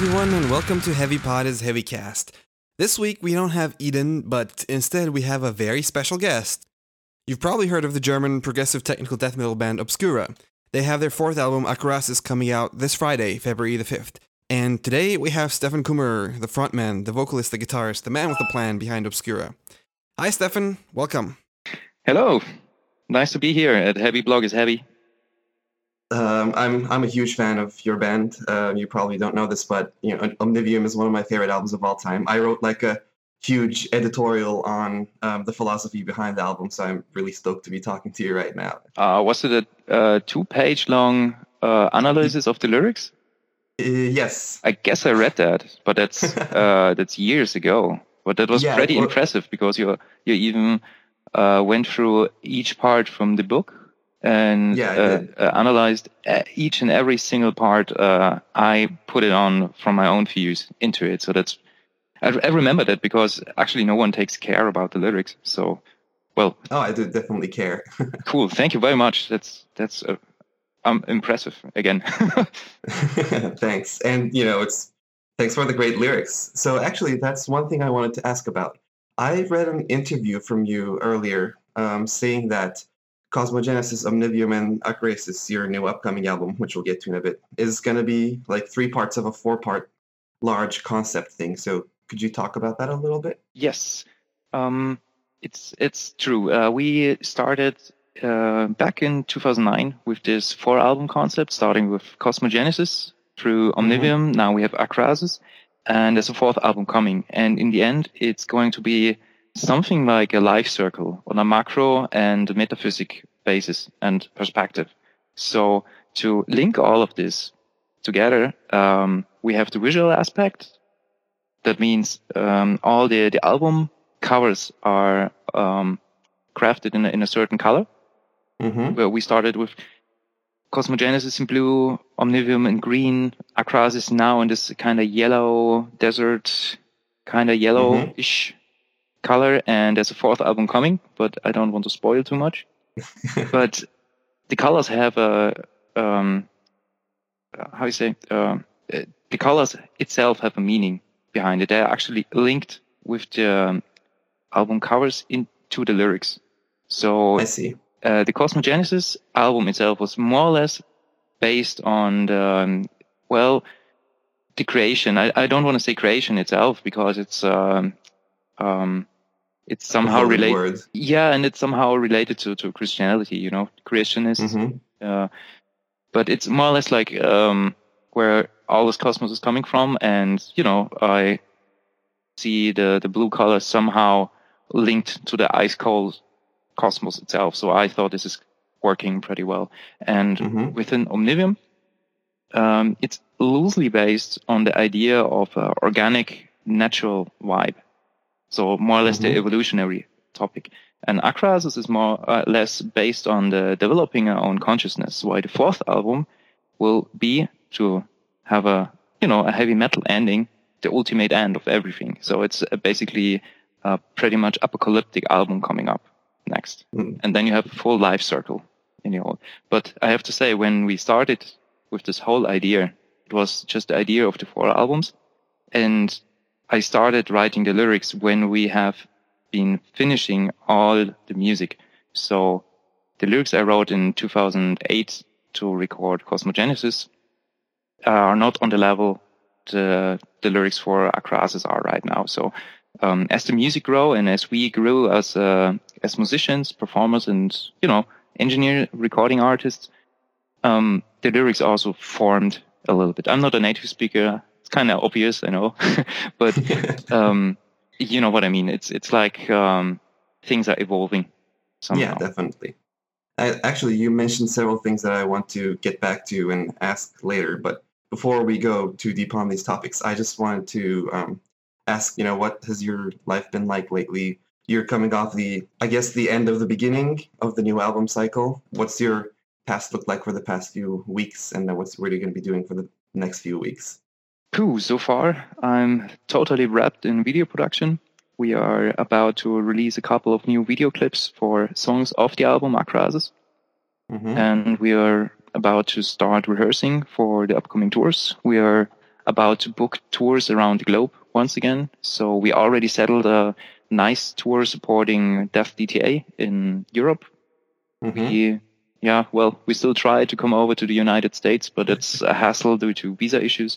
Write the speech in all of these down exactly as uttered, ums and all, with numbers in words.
everyone, and welcome to Heavy Pod's Heavycast. This week we don't have Eden, but instead we have a very special guest. You've probably heard of the German progressive technical death metal band Obscura. They have their fourth album, Acrasis, coming out this Friday, February the fifth. And today we have Stefan Kummerer, the frontman, the vocalist, the guitarist, the man with the plan behind Obscura. Hi Stefan, welcome. Hello, nice to be here at Heavy Blog is Heavy. Um, I'm I'm a huge fan of your band. Uh, you probably don't know this, but you know, Omnivium is one of my favorite albums of all time. I wrote like a huge editorial on um, the philosophy behind the album, so I'm really stoked to be talking to you right now. Uh, was it a uh, two-page long uh, analysis of the lyrics? Uh, yes. I guess I read that, but that's uh, that's years ago. But that was Yeah, pretty well- impressive because you you even uh, went through each part from the book and Yeah, I uh, did. uh, analyzed uh, each and every single part. Uh, I put it on from my own views into it, so that's I, I remember that because actually no one takes care about the lyrics. So, well, Oh, I do definitely care. cool. Thank you very much. That's that's uh, um, impressive again. Thanks. And, you know, it's thanks for the great lyrics. So actually, that's one thing I wanted to ask about. I read an interview from you earlier um, saying that Cosmogenesis, Omnivium, and Acrasis, your new upcoming album, which we'll get to in a bit, is going to be like three parts of a four-part large concept thing. So could you talk about that a little bit? Yes, um, it's it's true. Uh, we started uh, back in two thousand nine with this four album concept, starting with Cosmogenesis through Omnivium. Now we have Acrasis, and there's a fourth album coming. And in the end, it's going to be something like a life circle on a macro and metaphysic basis and perspective. So to link all of this together, um, we have the visual aspect. That means um, all the, the album covers are um, crafted in a, in a certain color. Mm-hmm. Where we started with Cosmogenesis in blue, Omnivium in green, Acrasis now in this kind of yellow desert, kind of yellowish color, and there's a fourth album coming, but I don't want to spoil too much. But the colors have a um, how you say uh, the colors itself have a meaning behind it. They're actually linked with the um, album covers into the lyrics. So I see. uh, the Cosmogenesis album itself was more or less based on the um, well the creation. I, I don't want to say creation itself because it's um, um, it's somehow Loaded related. word. Yeah, and it's somehow related to, to Christianity. You know, Christianists. Mm-hmm. Uh, but it's more or less like um, where all this cosmos is coming from, and you know, I see the the blue color somehow linked to the ice cold cosmos itself. So I thought this is working pretty well. And Mhm. within Omnivium, um, it's loosely based on the idea of uh, organic, natural vibe. So more or less the Mhm. evolutionary topic. And Acrasis is more or less based on the developing our own consciousness. Why the fourth album will be to have a, you know, a heavy metal ending, the ultimate end of everything. So it's uh, basically a pretty much apocalyptic album coming up next. Mm. And then you have a full life circle in your whole. But I have to say, when we started with this whole idea, it was just the idea of the four albums. And I started writing the lyrics when we have been finishing all the music. So the lyrics I wrote in two thousand eight to record Cosmogenesis are not on the level the, the lyrics for Acrasis are right now. So um, as the music grew and as we grew as uh, as musicians, performers, and you know, engineer, recording artists, um, the lyrics also formed a little bit. I'm not a native speaker. It's kind of obvious, I know, but um, you know what I mean. It's it's like um, things are evolving somehow. Yeah, definitely. I, actually, you mentioned several things that I want to get back to and ask later. But before we go too deep on these topics, I just wanted to um, ask, you know, what has your life been like lately? You're coming off the, I guess, the end of the beginning of the new album cycle. What's your past look like for the past few weeks, and then what's what are you going to be doing for the next few weeks? Cool. So far, I'm totally wrapped in video production. We are about to release a couple of new video clips for songs of the album Acrasis. Mm-hmm. And we are about to start rehearsing for the upcoming tours. We are about to book tours around the globe once again. So we already settled a nice tour supporting Def D T A in Europe. Mhm. We, yeah, well, we still try to come over to the United States, but it's a hassle due to visa issues.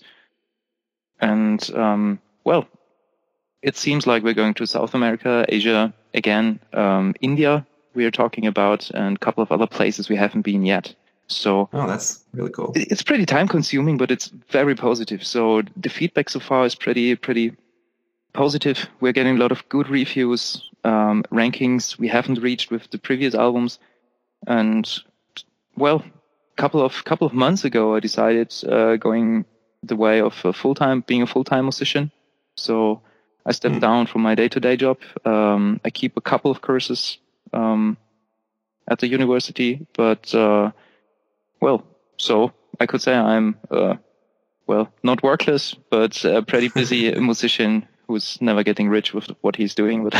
And, um, well, it seems like we're going to South America, Asia again, um, India we are talking about, and a couple of other places we haven't been yet. So Oh, that's really cool. it- it's pretty time consuming, but it's very positive. So the feedback so far is pretty, pretty positive. We're getting a lot of good reviews, um, rankings we haven't reached with the previous albums. And well, couple of couple of months ago, I decided uh, going the way of a full time, being a full time musician. So I stepped Hmm. down from my day to day job. Um, I keep a couple of courses um, at the university, but uh, well, so I could say I'm uh, well not workless, but a pretty busy musician who's never getting rich with what he's doing. But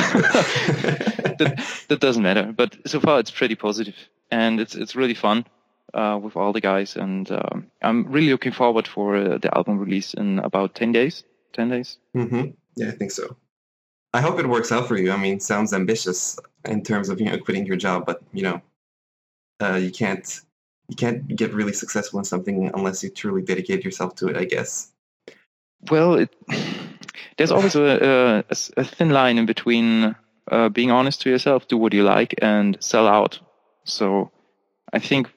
that, that doesn't matter. But so far, it's pretty positive, and it's it's really fun uh, with all the guys, and um, I'm really looking forward for uh, the album release in about ten days. Ten days. Hmm. Yeah, I think so. I hope it works out for you. I mean, sounds ambitious in terms of you know quitting your job, but you know, uh, you can't you can't get really successful in something unless you truly dedicate yourself to it, I guess. Well, it, there's always a, a, a s- a thin line in between uh, being honest to yourself, do what you like, and sell out. So I think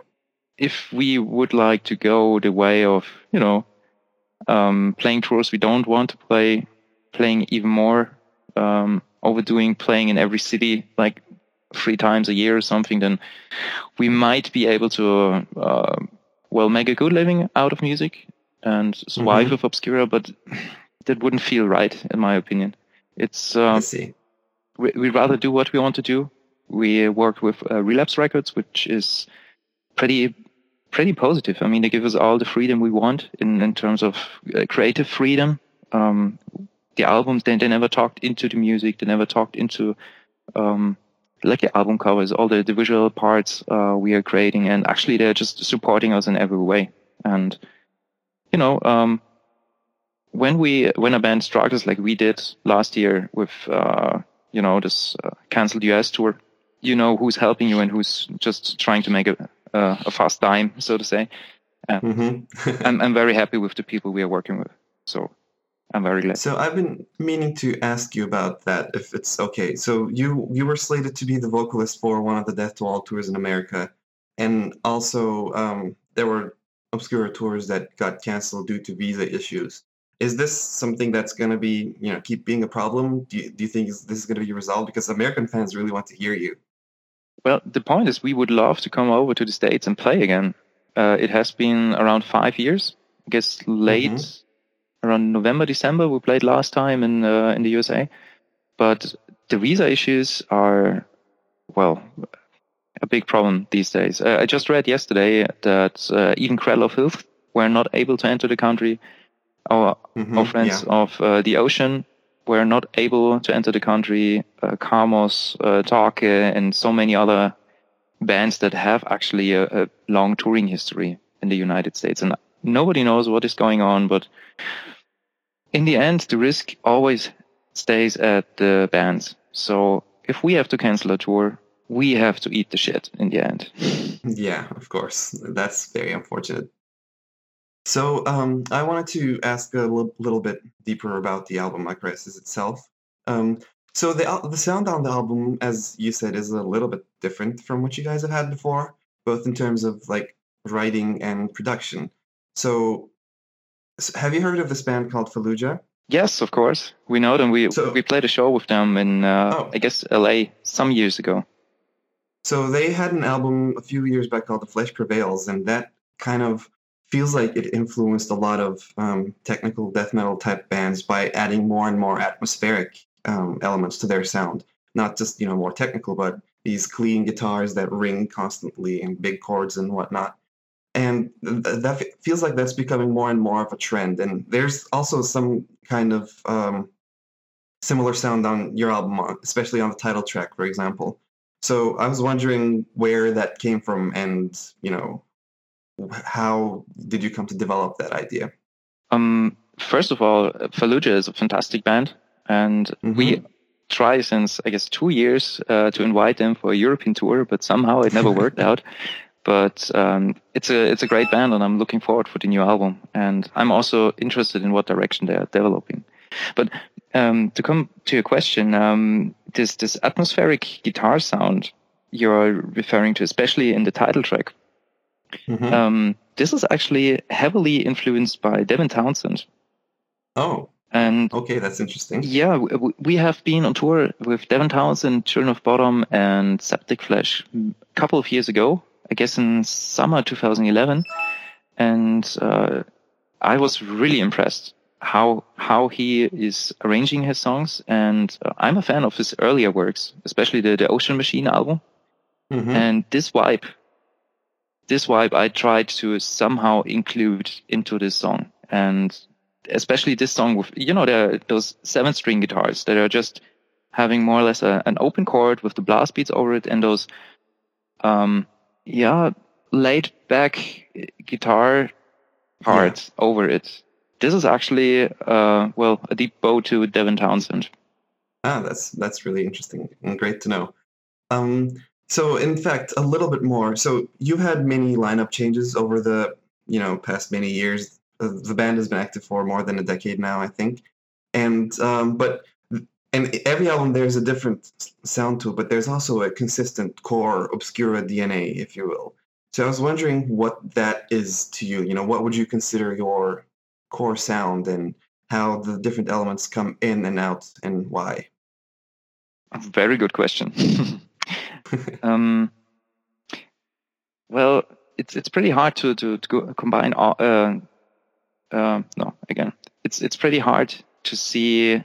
if we would like to go the way of, you know, um, playing tours we don't want to play, playing even more, um, overdoing playing in every city like three times a year or something, then we might be able to, uh, well, make a good living out of music and survive Mhm. with Obscura, but that wouldn't feel right, in my opinion. It's I uh, see. we, we'd rather do what we want to do. We work with uh, Relapse Records, which is pretty pretty positive. I mean, they give us all the freedom we want in, in terms of uh, creative freedom. Um, the albums, they, they never talked into the music. They never talked into um, like the album covers, all the, the visual parts uh, we are creating. And actually, they're just supporting us in every way. And, you know, um, when we when a band struggles like we did last year with, uh, you know, this uh, canceled U S tour, you know who's helping you and who's just trying to make a, uh, a fast dime, so to say. And Hmm. I'm I'm very happy with the people we are working with. So I'm very glad. So I've been meaning to ask you about that, if it's okay. So you you were slated to be the vocalist for one of the Death to All tours in America, and also um, there were Obscura tours that got canceled due to visa issues. Is this something that's going to be, you know, keep being a problem? Do you, do you think is- this is going to be resolved? Because American fans really want to hear you. Well, the point is, we would love to come over to the States and play again. Uh, it has been around five years. I guess late Mhm. around November, December, we played last time in uh, in the U S A. But the visa issues are, well, a big problem these days. Uh, I just read yesterday that uh, even Krell of Filth were not able to enter the country. Our our Mhm. friends Yeah. of uh, the Ocean were not able to enter the country. Uh, Karmos, uh, Take, and so many other bands that have actually a, a long touring history in the United States. And nobody knows what is going on, but in the end, the risk always stays at the bands. So if we have to cancel a tour, we have to eat the shit in the end. Yeah. Of course. That's very unfortunate. So, um, I wanted to ask a little, little bit deeper about the album Crisis itself. Um, so the al- the sound on the album, as you said, is a little bit different from what you guys have had before, both in terms of like writing and production. So, s- have you heard of this band called Fallujah? Yes, of course. We know them. We we So, played a show with them in, uh, oh, I guess, L A some years ago. so they had an album a few years back called The Flesh Prevails, and that kind of feels like it influenced a lot of um, technical death metal type bands by adding more and more atmospheric um, elements to their sound. Not just you know more technical, but these clean guitars that ring constantly and big chords and whatnot. And th- that fe- feels like that's becoming more and more of a trend. And there's also some kind of um, similar sound on your album, uh, especially on the title track, for example. So I was wondering where that came from, and you know, how did you come to develop that idea? Um, first of all, Fallujah is a fantastic band, and Mhm. we try since I guess two years uh, to invite them for a European tour, but somehow it never worked out. But um, it's a it's a great band, and I'm looking forward for the new album. And I'm also interested in what direction they are developing. But um, to come to your question, um, this this atmospheric guitar sound you're referring to, especially in the title track, Mhm. um, this is actually heavily influenced by Devin Townsend. Oh, And okay, that's interesting. yeah, w- we have been on tour with Devin Townsend, Children of Bottom, and Septic Flesh a couple of years ago, I guess in summer two thousand eleven. And uh, I was really impressed how how he is arranging his songs. And uh, I'm a fan of his earlier works, especially the, the Ocean Machine album. Mhm. And this vibe, this vibe I tried to somehow include into this song. And especially this song with, you know, there are those seven string guitars that are just having more or less a, an open chord with the blast beats over it, and those, um, yeah, laid back guitar parts over it. This is actually, uh, well, a deep bow to Devin Townsend. Ah, that's that's really interesting and great to know. Um, so in fact, a little bit more. So you've had many lineup changes over the you know past many years. Uh, the band has been active for more than a decade now, I think. And um, but and every album there's a different s- sound to it, but there's also a consistent core Obscura D N A, if you will. So I was wondering what that is to you. You know, what would you consider your core sound, and how the different elements come in and out, and why? Very good question. um, well, it's it's pretty hard to to, to go, combine all. Uh, uh, no, again, it's it's pretty hard to see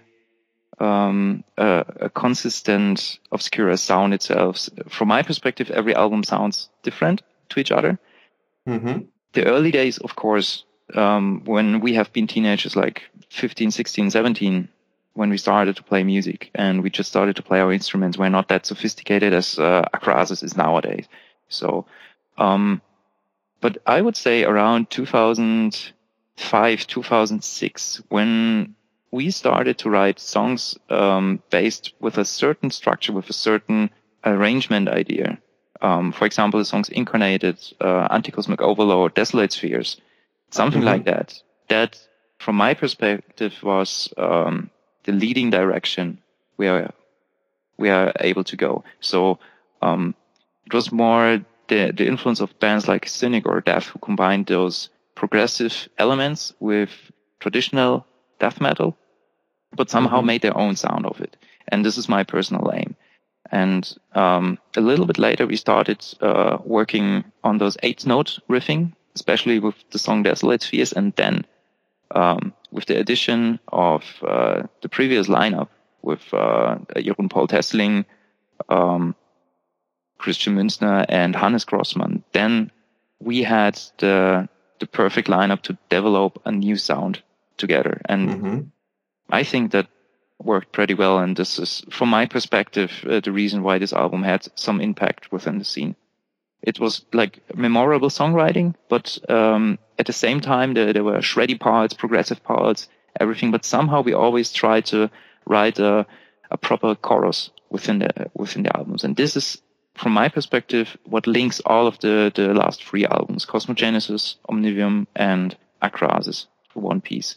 um, a, a consistent Obscura sound itself. From my perspective, every album sounds different to each other. Mm-hmm. The early days, of course, um, when we have been teenagers, like fifteen, sixteen, seventeen, when we started to play music and we just started to play our instruments, we're not that sophisticated as uh, Akrasis is nowadays. So, um, but I would say around two thousand five, two thousand six, when we started to write songs um, based with a certain structure, with a certain arrangement idea. Um, for example, the songs Incarnated, uh, Anticosmic Overload, Desolate Spheres, something Mhm. like that. That, from my perspective, was um, the leading direction we are we are able to go. So um, it was more the the influence of bands like Cynic or Death, who combined those progressive elements with traditional death metal, but somehow Mhm. made their own sound of it. And this is my personal aim. And um, a little bit later, we started uh, working on those eighth note riffing, especially with the song Desolate Spheres, and then um, with the addition of uh, the previous lineup with uh, Jeroen Paul Tesling, um, Christian Münzner, and Hannes Grossmann, then we had the the perfect lineup to develop a new sound together. And Mhm. I think that worked pretty well. And this is, from my perspective, uh, the reason why this album had some impact within the scene. It was like memorable songwriting, but um, at the same time, there, there were shreddy parts, progressive parts, everything. But somehow we always tried to write a, a proper chorus within the within the albums. And this is, from my perspective, what links all of the, the last three albums, Cosmogenesis, Omnivium, and Akrasis, to one piece.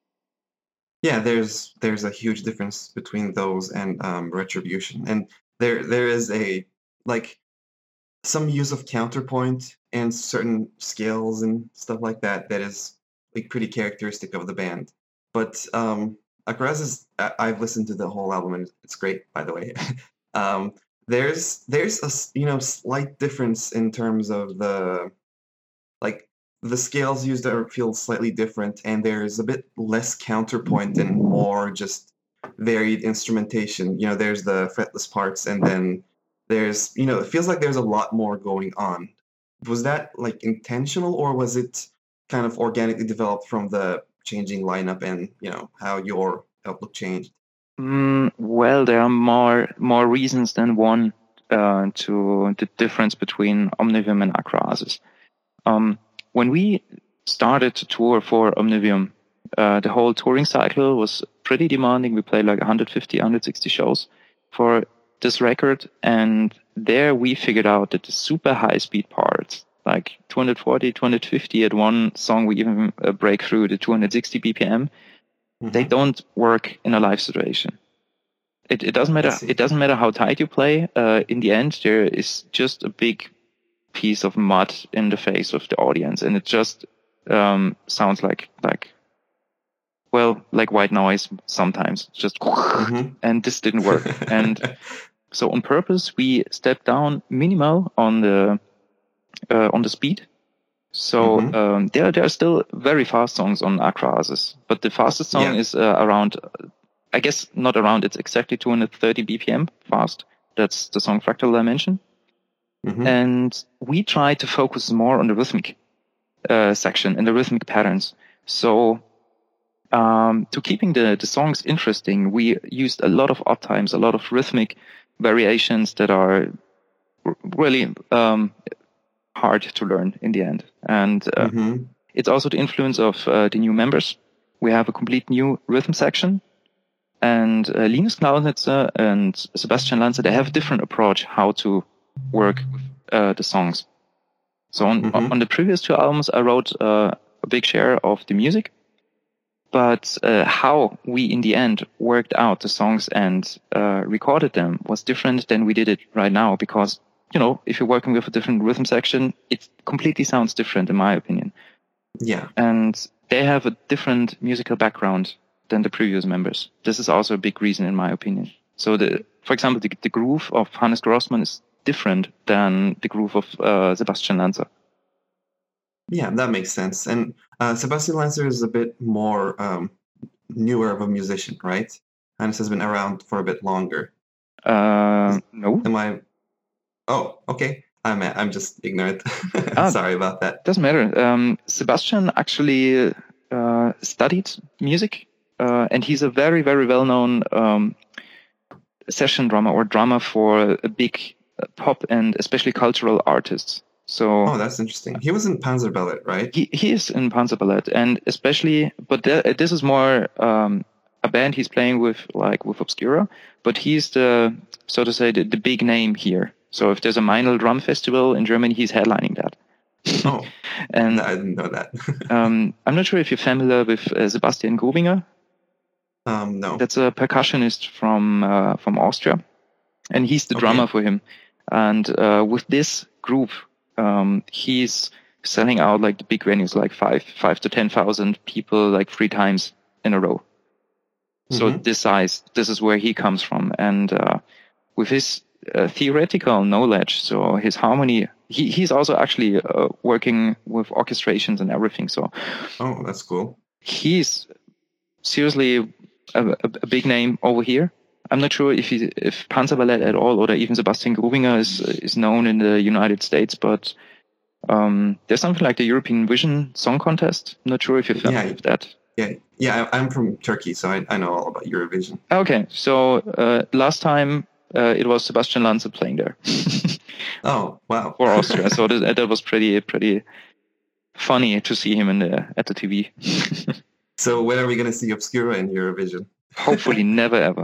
Yeah, there's there's a huge difference between those and um, Retribution, and there there is a like some use of counterpoint and certain scales and stuff like that that is like pretty characteristic of the band. But um, Akaraz is I- I've listened to the whole album and it's great, by the way. um, there's there's a s- you know slight difference in terms of the like the scales used are feel slightly different, and there's a bit less counterpoint and more just varied instrumentation. You know, there's the fretless parts, and then there's you know it feels like there's a lot more going on. Was that like intentional, or was it kind of organically developed from the changing lineup and you know how your outlook changed? Mm, well, there are more more reasons than one uh, to the difference between Omnivium and Akrasis. Um, when we started to tour for Omnivium Uh, the whole touring cycle was pretty demanding. We played like one hundred fifty, one hundred sixty shows for this record. And there we figured out that the super high speed parts, like two hundred forty, two hundred fifty at one song, we even uh, break through the two hundred sixty B P M. Mm-hmm. They don't work in a live situation. It, it doesn't matter. It doesn't matter how tight you play. Uh, in the end, there is just a big piece of mud in the face of the audience, and it just um, sounds like like well, like white noise sometimes. Just mm-hmm. And this didn't work. And so on purpose, we stepped down minimal on the uh, on the speed. So mm-hmm. um, there there are still very fast songs on Akrasis, but the fastest song yeah. is uh, around. I guess not around, it's exactly two hundred thirty B P M fast. That's the song Fractal Dimension. Mm-hmm. And we try to focus more on the rhythmic uh, section and the rhythmic patterns. So um, to keeping the, the songs interesting, we used a lot of odd times, a lot of rhythmic variations that are r- really um, hard to learn in the end. And uh, mm-hmm. it's also the influence of uh, the new members. We have a complete new rhythm section. And uh, Linus Klausnitzer and Sebastian Lanza, they have a different approach how to work with uh, the songs. So on, mm-hmm. on the previous two albums, I wrote uh, a big share of the music. But uh, how we, in the end, worked out the songs and uh, recorded them was different than we did it right now. Because, you know, if you're working with a different rhythm section, it completely sounds different, in my opinion. Yeah. And they have a different musical background than the previous members. This is also a big reason, in my opinion. So, the, for example, the, the groove of Hannes Grossmann is different than the groove of uh, Sebastian Lanza. Yeah, that makes sense. And uh, Sebastian Lanza is a bit more um, newer of a musician, right? Hannes has been around for a bit longer. Uh, no. Am I? Oh, okay. I'm I'm just ignorant. ah, Sorry about that. Doesn't matter. Um, Sebastian actually uh, studied music. Uh, and he's a very, very well-known um, session drummer or drummer for a big uh, pop and especially cultural artists. So, oh, that's interesting. He was in Panzer Ballet, right? He he is in Panzer Ballet, and especially, but th- this is more um, a band he's playing with, like with Obscura. But he's the, so to say, the, the big name here. So if there's a Meinl Drum Festival in Germany, he's headlining that. Oh, and no, I didn't know that. um, I'm not sure if you're familiar with uh, Sebastian Grubinger. Um, no. That's a percussionist from uh, from Austria, and he's the okay. drummer for him. And uh, with this group, um, he's selling out like the big venues, like five five to ten thousand people, like three times in a row. Mm-hmm. So this size, this is where he comes from, and uh, with his uh, theoretical knowledge, so his harmony, he he's also actually uh, working with orchestrations and everything. So, oh, that's cool. He's seriously a, a, a big name over here. I'm not sure if he, if Panzer Ballet at all, or even Sebastian Grubinger is is known in the United States, but um, there's something like the European Vision Song Contest. I'm not sure if you're familiar yeah, with that. Yeah, yeah, I'm from Turkey, so I, I know all about Eurovision. Okay, so uh, last time uh, it was Sebastian Lanza playing there. Oh, wow! For Austria, so that, that was pretty pretty funny to see him in the at the T V. So when are we going to see Obscura in Eurovision? Hopefully never ever.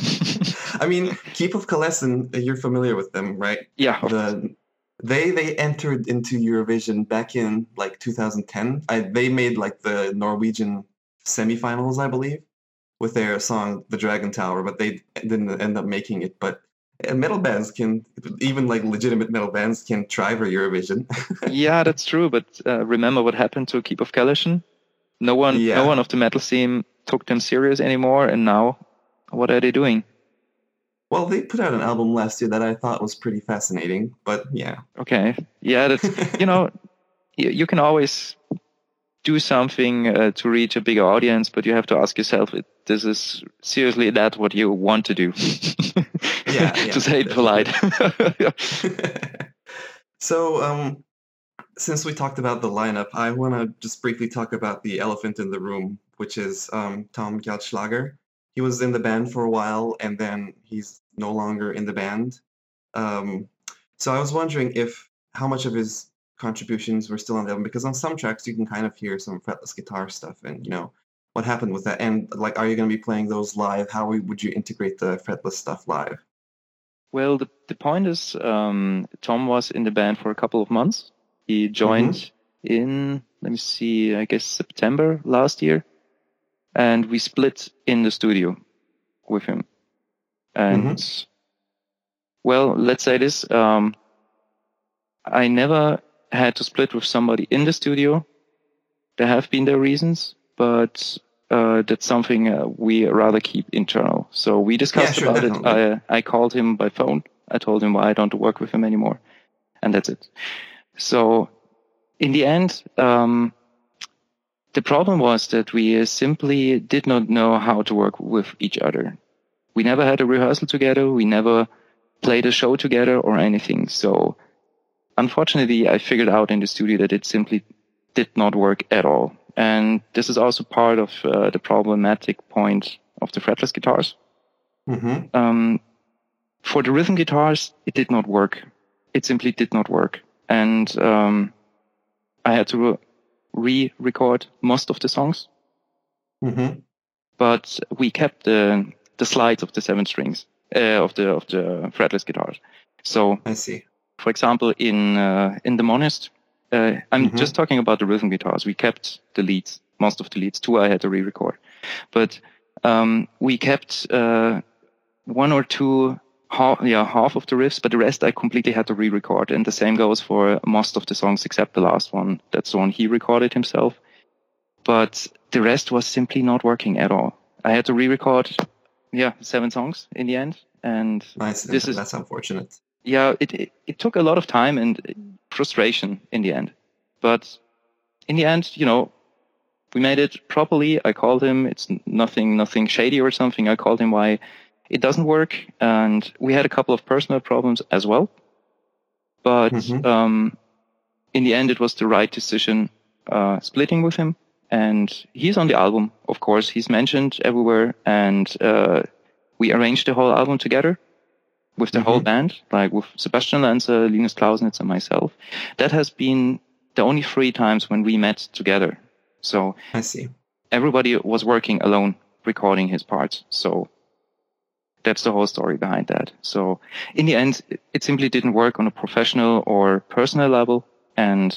I mean, Keep of Kalesen, you're familiar with them, right? Yeah. The, they they entered into Eurovision back in like two thousand ten. I, they made like the Norwegian semifinals, I believe, with their song The Dragon Tower, but they didn't end up making it. But metal bands can, even like legitimate metal bands can try for Eurovision. Yeah, that's true. But uh, remember what happened to Keep of Kalesen? No one, yeah. no one of the metal scene took them serious anymore, and now, what are they doing? Well, they put out an album last year that I thought was pretty fascinating, but yeah. Okay, yeah, that's you know, you, you can always do something uh, to reach a bigger audience, but you have to ask yourself, this is seriously that what you want to do? yeah, yeah, to say it polite. So, um. Since we talked about the lineup, I want to just briefly talk about the elephant in the room, which is um, Tom Gjaldschlager. He was in the band for a while, and then he's no longer in the band. Um, so I was wondering if how much of his contributions were still on the album, because on some tracks you can kind of hear some fretless guitar stuff, and you know, what happened with that? And like, are you going to be playing those live? How would you integrate the fretless stuff live? Well, the, the point is, um, Tom was in the band for a couple of months. He joined mm-hmm. in, let me see, I guess September last year. And we split in the studio with him. And, mm-hmm. well, let's say this. Um, I never had to split with somebody in the studio. There have been their reasons, but uh, that's something uh, we rather keep internal. So we discussed yeah, sure, about definitely. it. I, I called him by phone. I told him why I don't work with him anymore. And that's it. So in the end, um, the problem was that we simply did not know how to work with each other. We never had a rehearsal together. We never played a show together or anything. So unfortunately, I figured out in the studio that it simply did not work at all. And this is also part of uh, the problematic point of the fretless guitars. Mm-hmm. Um, for the rhythm guitars, it did not work. It simply did not work. And um, I had to re-record most of the songs. Mm-hmm. But we kept the the slides of the seven strings uh, of the of the fretless guitars. So I see. For example, in uh, in the Monist, uh, I'm mm-hmm. just talking about the rhythm guitars. We kept the leads, most of the leads. Two I had to re-record, but um, we kept uh, one or two, half, yeah, half of the riffs, but the rest I completely had to re-record. And the same goes for most of the songs except the last one. That's the one he recorded himself. But the rest was simply not working at all. I had to re-record, yeah, seven songs in the end. And nice. This is that's unfortunate. Yeah, it, it it took a lot of time and frustration in the end. But in the end, you know, we made it properly. I called him. It's nothing nothing shady or something. I called him why it doesn't work. And we had a couple of personal problems as well. But mm-hmm. um, in the end, it was the right decision uh, splitting with him. And he's on the album, of course. He's mentioned everywhere. And uh, we arranged the whole album together with the mm-hmm. whole band, like with Sebastian Lanzer, Linus Clausnitz, and myself. That has been the only three times when we met together. So I see. Everybody was working alone, recording his parts. So that's the whole story behind that. So in the end, it simply didn't work on a professional or personal level. And,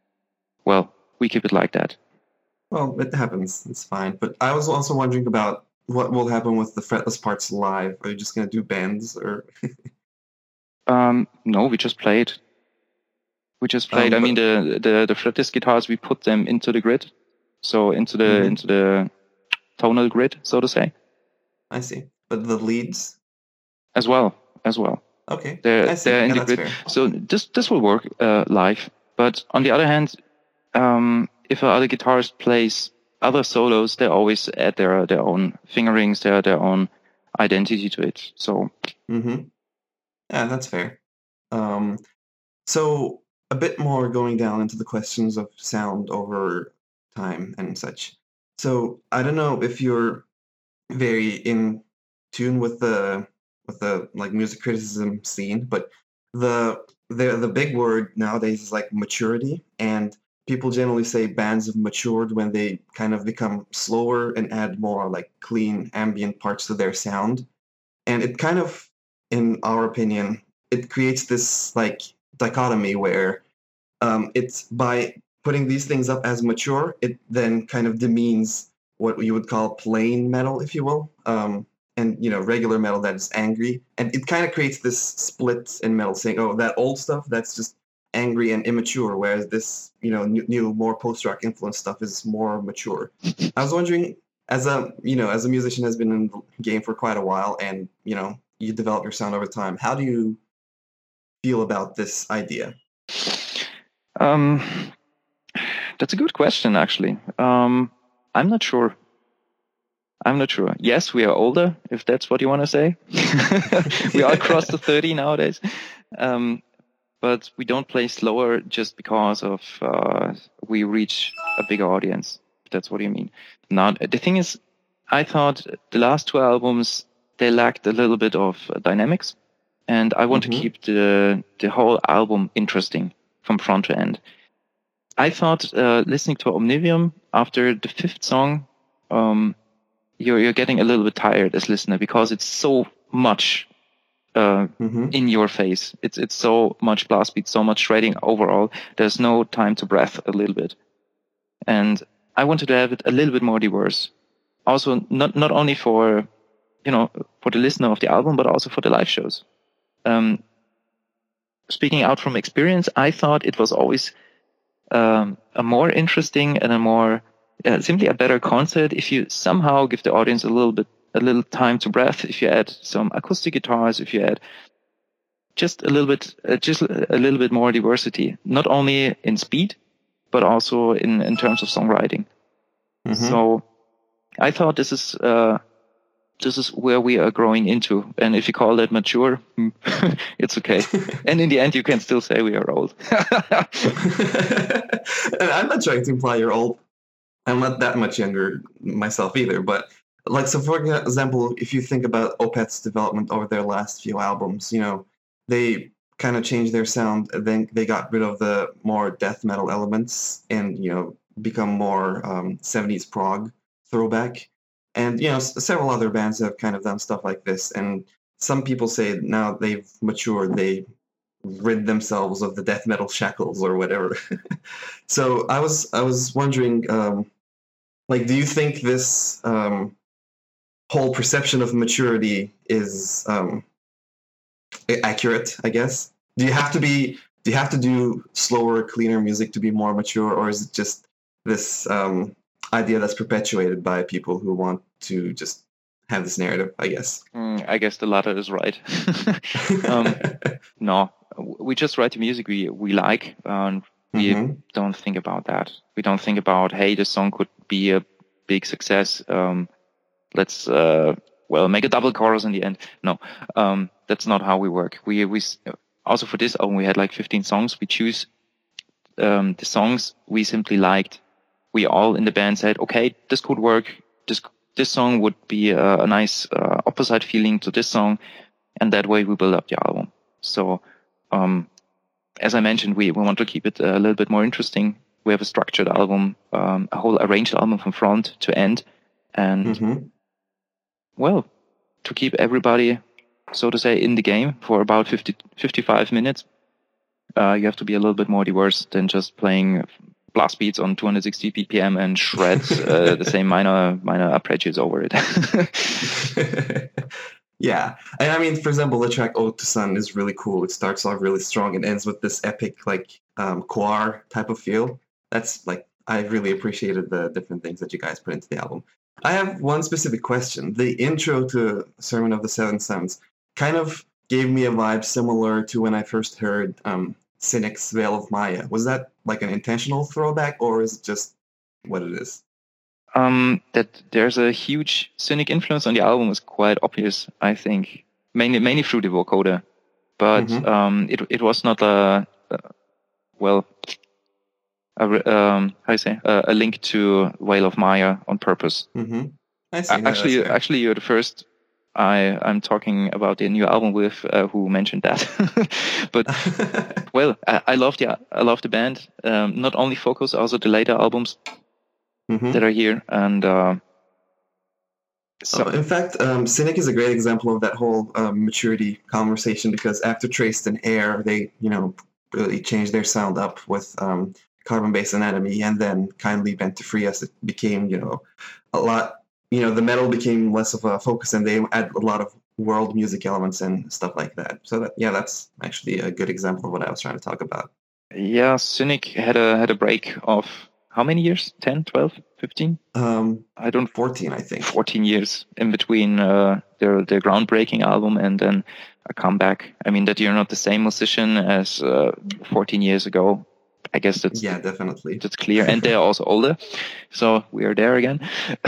well, we keep it like that. Well, it happens. It's fine. But I was also wondering about what will happen with the fretless parts live. Are you just going to do bends or? um, no, we just played. We just played. Um, I mean, the, the the fretless guitars, we put them into the grid, so into the mm-hmm. into the tonal grid, so to say. I see. But the leads, as well, as well. Okay. They're I see. they're in yeah, the grid. Fair. So this this will work uh, live. But on the other hand, um, if other guitarist plays other solos, they always add their their own fingerings, their their own identity to it. So. Mm-hmm. Yeah, that's fair. Um, so a bit more going down into the questions of sound over time and such. So I don't know if you're very in tune with the with the like music criticism scene, but the the the big word nowadays is like maturity, and people generally say bands have matured when they kind of become slower and add more like clean ambient parts to their sound. And it kind of, in our opinion, it creates this like dichotomy where um, it's by putting these things up as mature, it then kind of demeans what you would call plain metal, if you will, um, and you know regular metal that is angry, and it kind of creates this split in metal, saying, "Oh, that old stuff, that's just angry and immature," whereas this, you know, new, new more post-rock influence stuff is more mature. I was wondering, as a you know, as a musician has been in the game for quite a while, and you know, you develop your sound over time. How do you feel about this idea? Um, that's a good question, actually. Um, I'm not sure. I'm not sure. Yes, we are older, if that's what you want to say. We are across the thirty nowadays. Um, but we don't play slower just because of uh, we reach a bigger audience, if that's what you mean. Now, the thing is, I thought the last two albums, they lacked a little bit of uh, dynamics. And I want mm-hmm. to keep the the whole album interesting from front to end. I thought uh, listening to Omnivium after the fifth song, um, you're you're getting a little bit tired as listener because it's so much uh, Mm-hmm. in your face. It's it's so much blast beat, so much shredding overall. There's no time to breath a little bit, and I wanted to have it a little bit more diverse. Also, not not only for you know for the listener of the album, but also for the live shows. Um, speaking out from experience, I thought it was always um, a more interesting and a more uh, simply a better concert if you somehow give the audience a little bit a little time to breath. If you add some acoustic guitars, if you add just a little bit uh, just a little bit more diversity, not only in speed but also in in terms of songwriting. Mm-hmm. So I thought this is uh, this is where we are growing into, and if you call that mature, it's okay. And in the end, you can still say we are old. And I'm not trying to imply you're old. I'm not that much younger myself either. But like, so for example, if you think about Opeth's development over their last few albums, you know, they kind of changed their sound. And then they got rid of the more death metal elements and, you know, become more um, seventies prog throwback. And, you know, s- several other bands have kind of done stuff like this. And some people say now they've matured, they rid themselves of the death metal shackles or whatever. So I was I was wondering, um, like, do you think this um, whole perception of maturity is um, a- accurate? I guess. Do you have to be? Do you have to do slower, cleaner music to be more mature, or is it just this um, idea that's perpetuated by people who want to just have this narrative? I guess. Mm, I guess the latter is right. um, no, we just write the music we we like, and we Mm-hmm. don't think about that. We don't think about, hey, this song could be a big success. Um, let's uh, well make a double chorus in the end. No, um, that's not how we work. We we s- also for this album we had like fifteen songs. We choose um, the songs we simply liked. We all in the band said, okay, this could work. This this song would be a, a nice uh, opposite feeling to this song, and that way we build up the album. So, um, as I mentioned, we, we want to keep it a little bit more interesting. We have a structured album, um, a whole arranged album from front to end, and Mm-hmm. well, to keep everybody, so to say, in the game for about fifty, fifty-five minutes, uh, you have to be a little bit more diverse than just playing blast beats on two hundred sixty B P M and shred uh, the same minor minor arpeggios over it. Yeah, and I mean, for example, the track "Ode to Sun" is really cool. It starts off really strong and ends with this epic, like, um, choir type of feel. That's like, I really appreciated the different things that you guys put into the album. I have one specific question. The intro to "Sermon of the Seven Sons" kind of gave me a vibe similar to when I first heard um, Cynic's "Veil of Maya." Was that like an intentional throwback, or is it just what it is? Um, that there's a huge Cynic influence on the album is quite obvious, I think. Mainly, mainly through the vocoder, but Mhm. um, it it was not a, a well, a, re- um, how you say a, a link to Whale of Maya on purpose. Mm-hmm. I see. A- No, that's Actually, fair. actually, you're the first I I'm talking about the new album with uh, who mentioned that. But well, I, I love the I love the band. Um, not only Focus, also the later albums Mhm. that are here, and uh, so Oh, in fact, um, Cynic is a great example of that whole um, maturity conversation because after Traced and Air, they, you know, really changed their sound up with um, Carbon Based Anatomy, and then Kindly Bent to Free Us. It became, you know, a lot. You know, the metal became less of a focus, and they add a lot of world music elements and stuff like that. So that, yeah, that's actually a good example of what I was trying to talk about. yeah, Cynic had a had a break of how many years? ten, twelve, fifteen? Um, I don't fourteen, I think. fourteen years in between uh, their their groundbreaking album and then a comeback. I mean that you're not the same musician as uh, fourteen years ago. I guess that's Yeah, definitely. that's clear, and they're also older, so we are there again.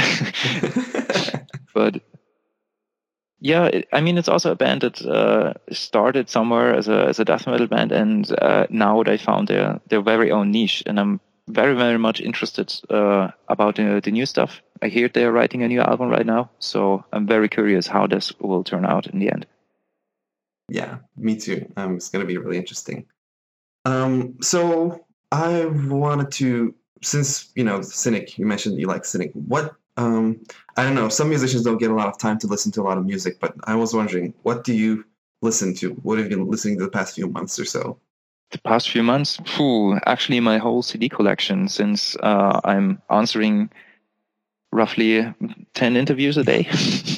But yeah, it, I mean it's also a band that uh, started somewhere as a as a death metal band, and uh, now they found their their very own niche, and I'm very very much interested uh, about the, the new stuff. I hear they're writing a new album right now, so I'm very curious how this will turn out in the end. Yeah, me too. Um, it's going to be really interesting. Um, so I wanted to, since you know Cynic, you mentioned you like Cynic. What Um, I don't know. Some musicians don't get a lot of time to listen to a lot of music, but I was wondering, what do you listen to? What have you been listening to the past few months or so? The past few months, phew, actually my whole C D collection, since uh, I'm answering roughly ten interviews a day.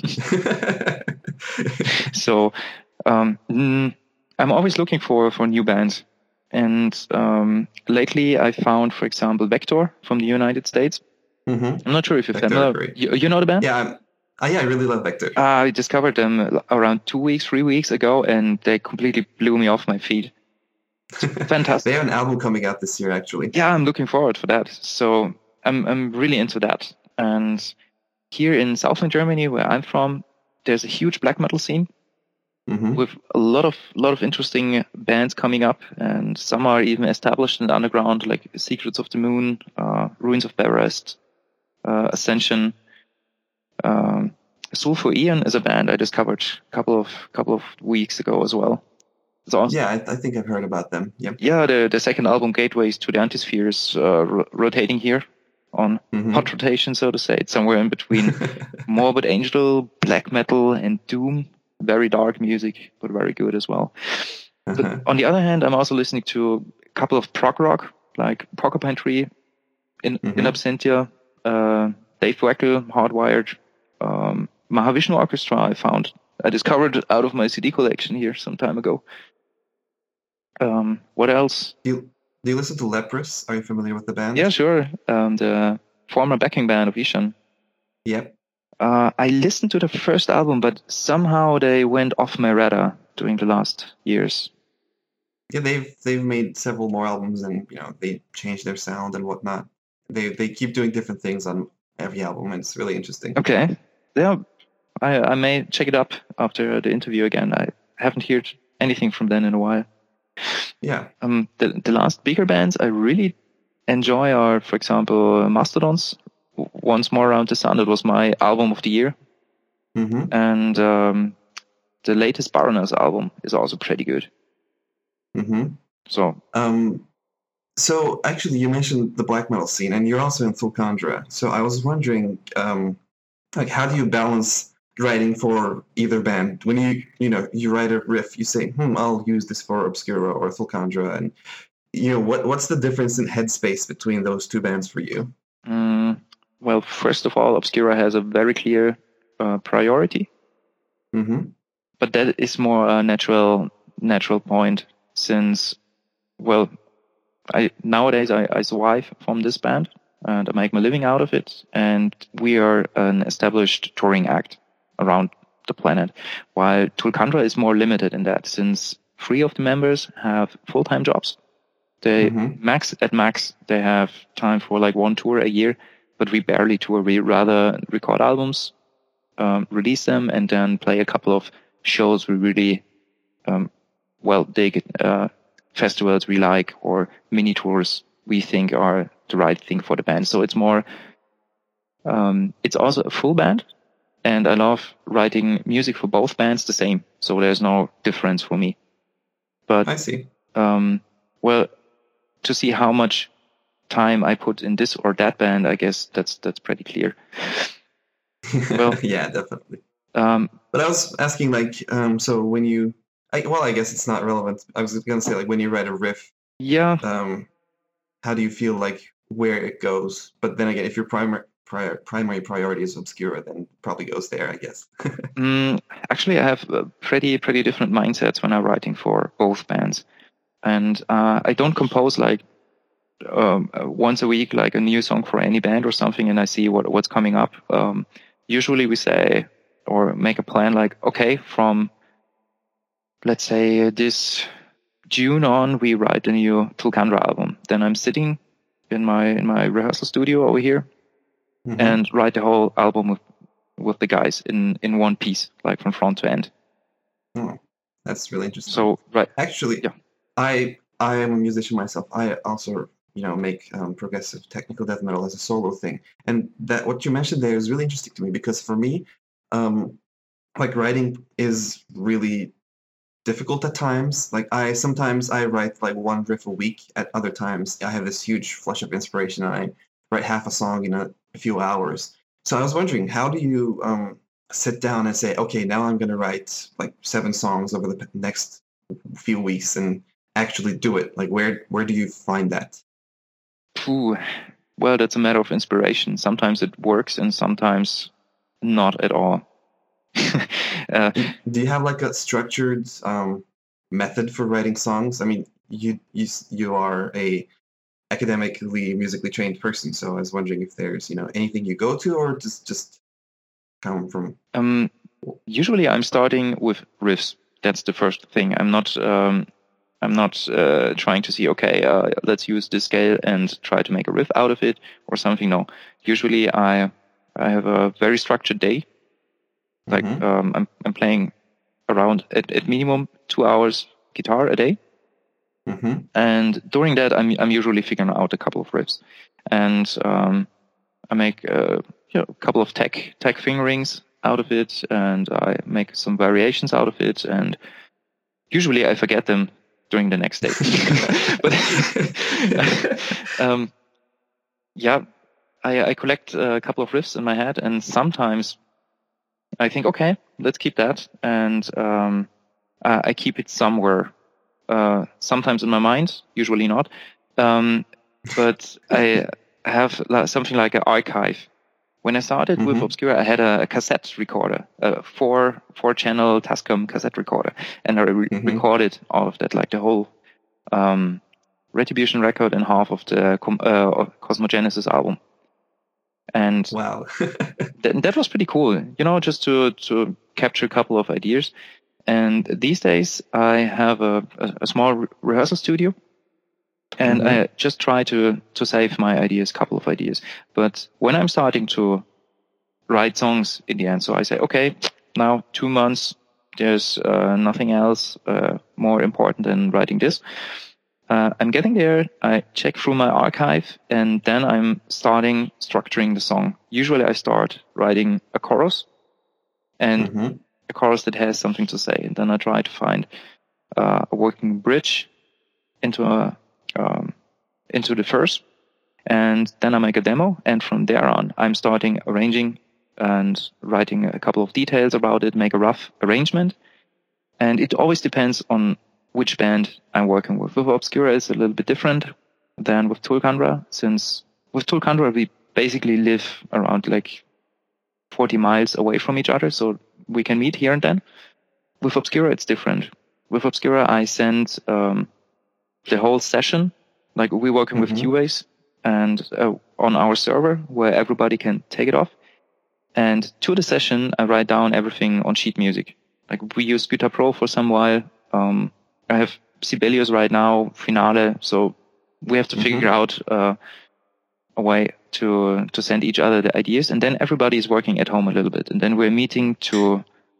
So um, mm, I'm always looking for, for new bands. And um, lately I found, for example, Vector from the United States. Mm-hmm. I'm not sure if you're Vector, familiar. great. You, you know the band? Yeah, I'm, uh, yeah, I really love Vector. Uh, I discovered them around two weeks, three weeks ago, and they completely blew me off my feet. It's fantastic. They have an album coming out this year, actually. Yeah, I'm looking forward for that. So I'm I'm really into that. And here in southern Germany, where I'm from, there's a huge black metal scene Mm-hmm. with a lot of lot of interesting bands coming up, and some are even established in the underground, like Secrets of the Moon, uh, Ruins of Barrest, uh, Ascension. Um, Sulfur Ion is a band I discovered a couple of couple of weeks ago as well. It's awesome. Yeah, I, I think I've heard about them. Yep. Yeah, the the second album, Gateways to the Antisphere, is uh, ro- rotating here on Mhm. hot rotation, so to say. It's somewhere in between Morbid Angel, black metal, and doom. Very dark music, but very good as well. Uh-huh. But on the other hand, I'm also listening to a couple of prog rock, like Porcupine Tree, in, Mhm. in Absentia, uh, Dave Weckl, Hardwired, um, Mahavishnu Orchestra. I found I discovered out of my C D collection here some time ago. Um, what else? Do you, do you listen to Leprous? Are you familiar with the band? Yeah, sure. Um, the former backing band of Ishan. Yep. Uh, I listened to the first album, but somehow they went off my radar during the last years. Yeah, they've they've made several more albums, and you know they changed their sound and whatnot. They they keep doing different things on every album, and it's really interesting. Okay. Yeah, I, I may check it up after the interview again. I haven't heard anything from them in a while. Yeah. Um, the, the last bigger bands I really enjoy are, for example, Mastodons. Once More Around the Sun, that was my album of the year. Mm-hmm. And um, the latest Baroness album is also pretty good. Mm-hmm. So, Um, so actually, you mentioned the black metal scene, and you're also in Thulkandra. So I was wondering, um, like, how do you balance writing for either band? When you you know you write a riff, you say, "Hmm, I'll use this for Obscura or Thulkandra," and you know what what's the difference in headspace between those two bands for you? um, well, first of all, Obscura has a very clear uh, priority, Mm-hmm. but that is more a natural natural point since, well, I nowadays I, I survive from this band and I make my living out of it, and we are an established touring act around the planet, while Tulkandra is more limited in that since three of the members have full-time jobs. They Mhm. max at max they have time for like one tour a year, but we barely tour. We rather record albums, um, release them, and then play a couple of shows we really um, well dig, uh, festivals we like, or mini tours we think are the right thing for the band. So it's more, um, it's also a full band, and I love writing music for both bands the same. So there's no difference for me. But I see. um, well, to see how much time I put in this or that band, I guess that's that's pretty clear. Well- yeah, definitely. Um, But I was asking, like, um, so when you, I, well, I guess it's not relevant. I was gonna say, like, when you write a riff, yeah, um, how do you feel like where it goes? But then again, if your primary pri- primary priority is Obscura, then it probably goes there, I guess. mm, actually, I have uh, pretty pretty different mindsets when I'm writing for both bands, and uh, I don't compose like um, uh, once a week, like a new song for any band or something, and I see what what's coming up. Um, usually, we say or make a plan like, okay, from let's say this June on, we write a new Tulkandra album. Then I'm sitting in my in my rehearsal studio over here Mhm. and write the whole album with with the guys in in one piece, like from front to end. Oh, that's really interesting. So right, Actually, Yeah. I I am a musician myself. I also you know make um, progressive technical death metal as a solo thing, and that what you mentioned there is really interesting to me because for me, um, like writing is really difficult at times. Like I sometimes I write like one riff a week. At other times, I have this huge flush of inspiration and I write half a song in a, a few hours. So I was wondering, how do you um, sit down and say, okay, now I'm going to write like seven songs over the p- next few weeks and actually do it? Like, where where do you find that? Phew. Well, that's a matter of inspiration. Sometimes it works and sometimes not at all. uh, Do do you have like a structured um, method for writing songs? I mean, you you s- you are a academically musically trained person, so I was wondering if there's you know anything you go to or just just come from. um, usually, I'm starting with riffs. That's the first thing. I'm not. Um, I'm not uh, trying to see. Okay, uh, let's use this scale and try to make a riff out of it or something. No. Usually, I I have a very structured day. Like Mm-hmm. um, I'm I'm playing around at, at minimum two hours guitar a day. Mm-hmm. And during that, I'm I'm usually figuring out a couple of riffs, and um, I make uh, you know, a couple of tech tech fingerings out of it, and I make some variations out of it, and usually I forget them during the next day. But um, yeah, I, I collect a couple of riffs in my head, and sometimes I think, okay, let's keep that, and um, I, I keep it somewhere. Uh, sometimes in my mind, usually not. Um, but I have la- something like an archive. When I started with Mm-hmm. Obscura, I had a, a cassette recorder, a four four channel Tascam cassette recorder, and I re- Mm-hmm. recorded all of that, like the whole um, Retribution record and half of the Com- uh, Cosmogenesis album. And Wow. th- that was pretty cool, you know, just to to capture a couple of ideas. And these days, I have a, a, a small re- rehearsal studio, and Mhm. I just try to to save my ideas, couple of ideas. But when I'm starting to write songs in the end, so I say, okay, now two months, there's uh, nothing else uh, more important than writing this. Uh, I'm getting there. I check through my archive, and then I'm starting structuring the song. Usually, I start writing a chorus, and Mhm. a chorus that has something to say, and then I try to find uh, a working bridge into a um, into the verse, and then I make a demo, and from there on, I'm starting arranging and writing a couple of details about it, make a rough arrangement, and it always depends on which band I'm working with. With Obscura, it's a little bit different than with Tulkandra, since with Tulkandra we basically live around like forty miles away from each other, so we can meet here and then. With Obscura, it's different. With Obscura, I send um, the whole session, like we're working with Mhm. Cubase, and uh, on our server where everybody can take it off. And to the session, I write down everything on sheet music. Like we use Guitar Pro for some while. Um, I have Sibelius right now, Finale, so we have to figure Mhm. out uh, a way to to send each other the ideas, and then everybody is working at home a little bit, and then we're meeting to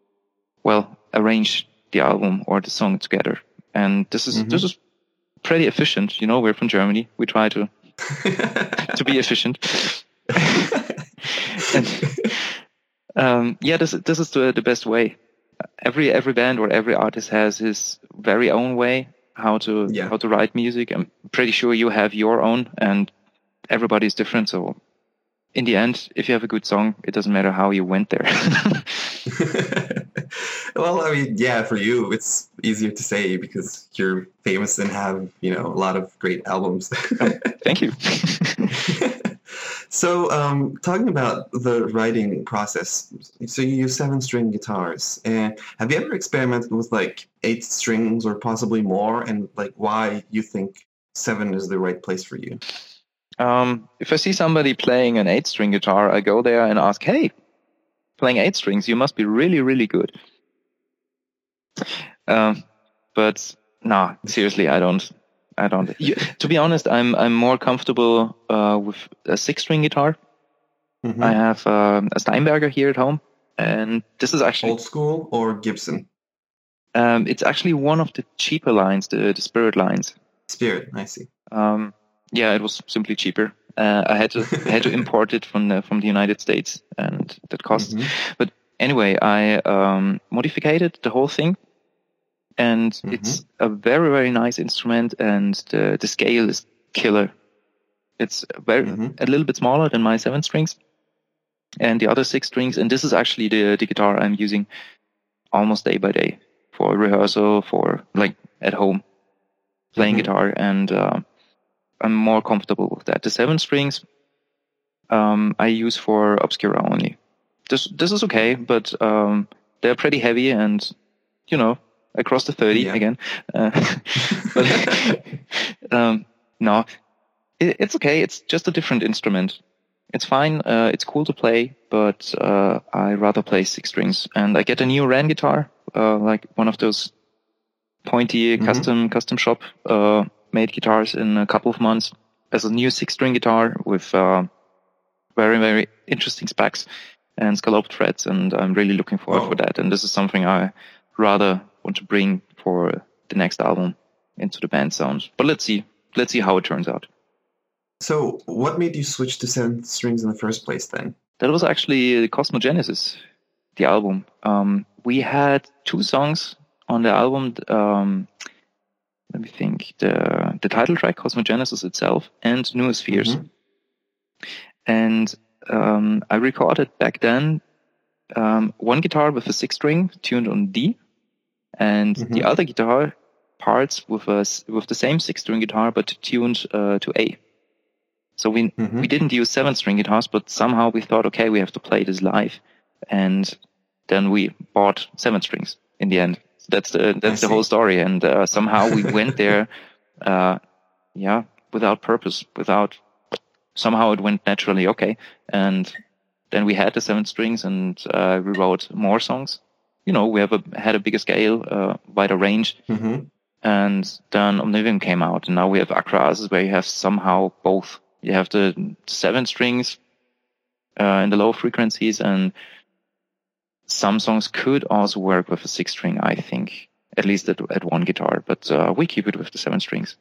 well arrange the album or the song together. And this is this Mhm. is pretty efficient. You know, we're from Germany. We try to to be efficient. And um, yeah, this this is the the best way. Every every band or every artist has his very own way how to Yeah. how to write music. I'm pretty sure you have your own, and everybody's different. So in the end, if you have a good song, it doesn't matter how you went there. Well, I mean, yeah, for you, it's easier to say because you're famous and have, you know, a lot of great albums. Oh, thank you. So, um, talking about the writing process, so you use seven string guitars, and have you ever experimented with like eight strings or possibly more, and like why you think seven is the right place for you? Um, if I see somebody playing an eight-string guitar, I go there and ask, "Hey, playing eight strings, you must be really, really good." Um, but nah, seriously, I don't. I don't. You, to be honest, I'm I'm more comfortable uh, with a six-string guitar. Mm-hmm. I have um, a Steinberger here at home, and this is actually Old school or Gibson? um, it's actually one of the cheaper lines, the the Spirit lines. Spirit, I see. Um, yeah, it was simply cheaper. Uh, I had to I had to import it from the from the United States, and that costs. Mhm. But anyway, I um, modified the whole thing, and Mhm. it's a very very nice instrument, and the the scale is killer. It's very Mhm. a little bit smaller than my seven strings, and the other six strings. And this is actually the, the guitar I'm using almost day by day for rehearsal, for like at home playing Mhm. guitar, and uh, I'm more comfortable with that. The seven strings um, I use for Obscura only. This this is okay, but um, they're pretty heavy, and you know, I crossed the thirty Yeah. again. Uh, but um, no, it, it's okay. It's just a different instrument. It's fine. Uh, it's cool to play, but uh, I rather play six strings. And I get a new Ran guitar, uh, like one of those pointy Mhm. custom custom shop uh, made guitars in a couple of months as a new six string guitar with uh, very very interesting specs and scalloped frets, and I'm really looking forward Oh. for that. And this is something I rather want to bring for the next album into the band sound. But let's see, let's see how it turns out. So, what made you switch to seven strings in the first place then? That was actually Cosmogenesis, the album. Um, we had two songs on the album. Um, let me think. The the title track, Cosmogenesis itself, and Noospheres. Mhm. And um, I recorded back then um, one guitar with a six string tuned on D, and the Mhm. other guitar parts with a s- with the same six string guitar but tuned uh, to A. So we Mhm. we didn't use seven string guitars, but somehow we thought, okay, we have to play this live, and then we bought seven strings in the end. That's the that's the whole see. story, and uh, somehow we went there, uh, yeah, without purpose, without somehow it went naturally, okay, and then we had the seven strings, and uh, we wrote more songs. You know, we have a, had a bigger scale, uh, wider range, Mhm. and then Omnivium came out, and now we have Acras, where you have somehow both. You have the seven strings uh, in the low frequencies, and some songs could also work with a six string, I think, at least at, at one guitar, but uh, we keep it with the seven strings.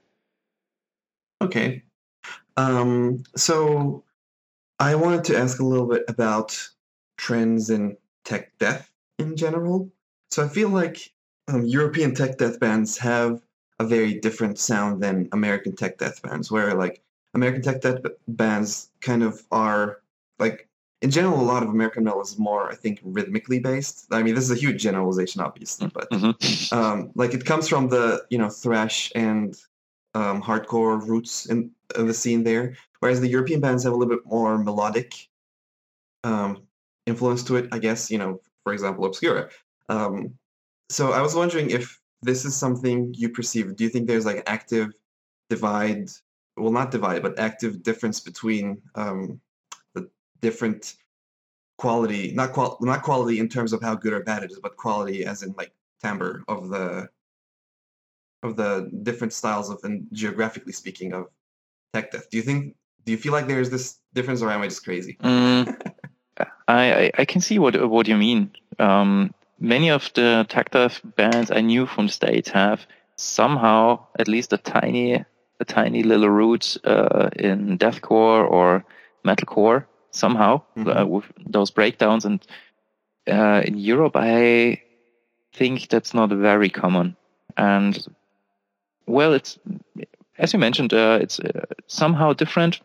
Okay. Um, so, I wanted to ask a little bit about trends in tech death in general. So, I feel like um, European tech death bands have a very different sound than American tech death bands, where like American tech death b- bands kind of are like in general, a lot of American metal is more, I think, rhythmically based. I mean, this is a huge generalization, obviously, but Mm-hmm. um, like it comes from the you know thrash and um, hardcore roots in, in the scene there, whereas the European bands have a little bit more melodic um, influence to it, I guess. You know, for example, Obscura. Um, so I was wondering if this is something you perceive. Do you think there's like active divide? Well, not divide, but active difference between um, the different quality, not qual, not quality in terms of how good or bad it is, but quality as in like timbre of the of the different styles of, and geographically speaking, of tech death. Do you think? Do you feel like there's this difference, or am I just crazy? Mm, I, I I can see what what you mean. Um, many of the tech death bands I knew from the States have somehow at least a tiny a tiny little root uh, in deathcore or metalcore somehow uh, Mm-hmm. with those breakdowns. And uh, in Europe, I think that's not very common. And well, it's as you mentioned, uh, it's uh, somehow different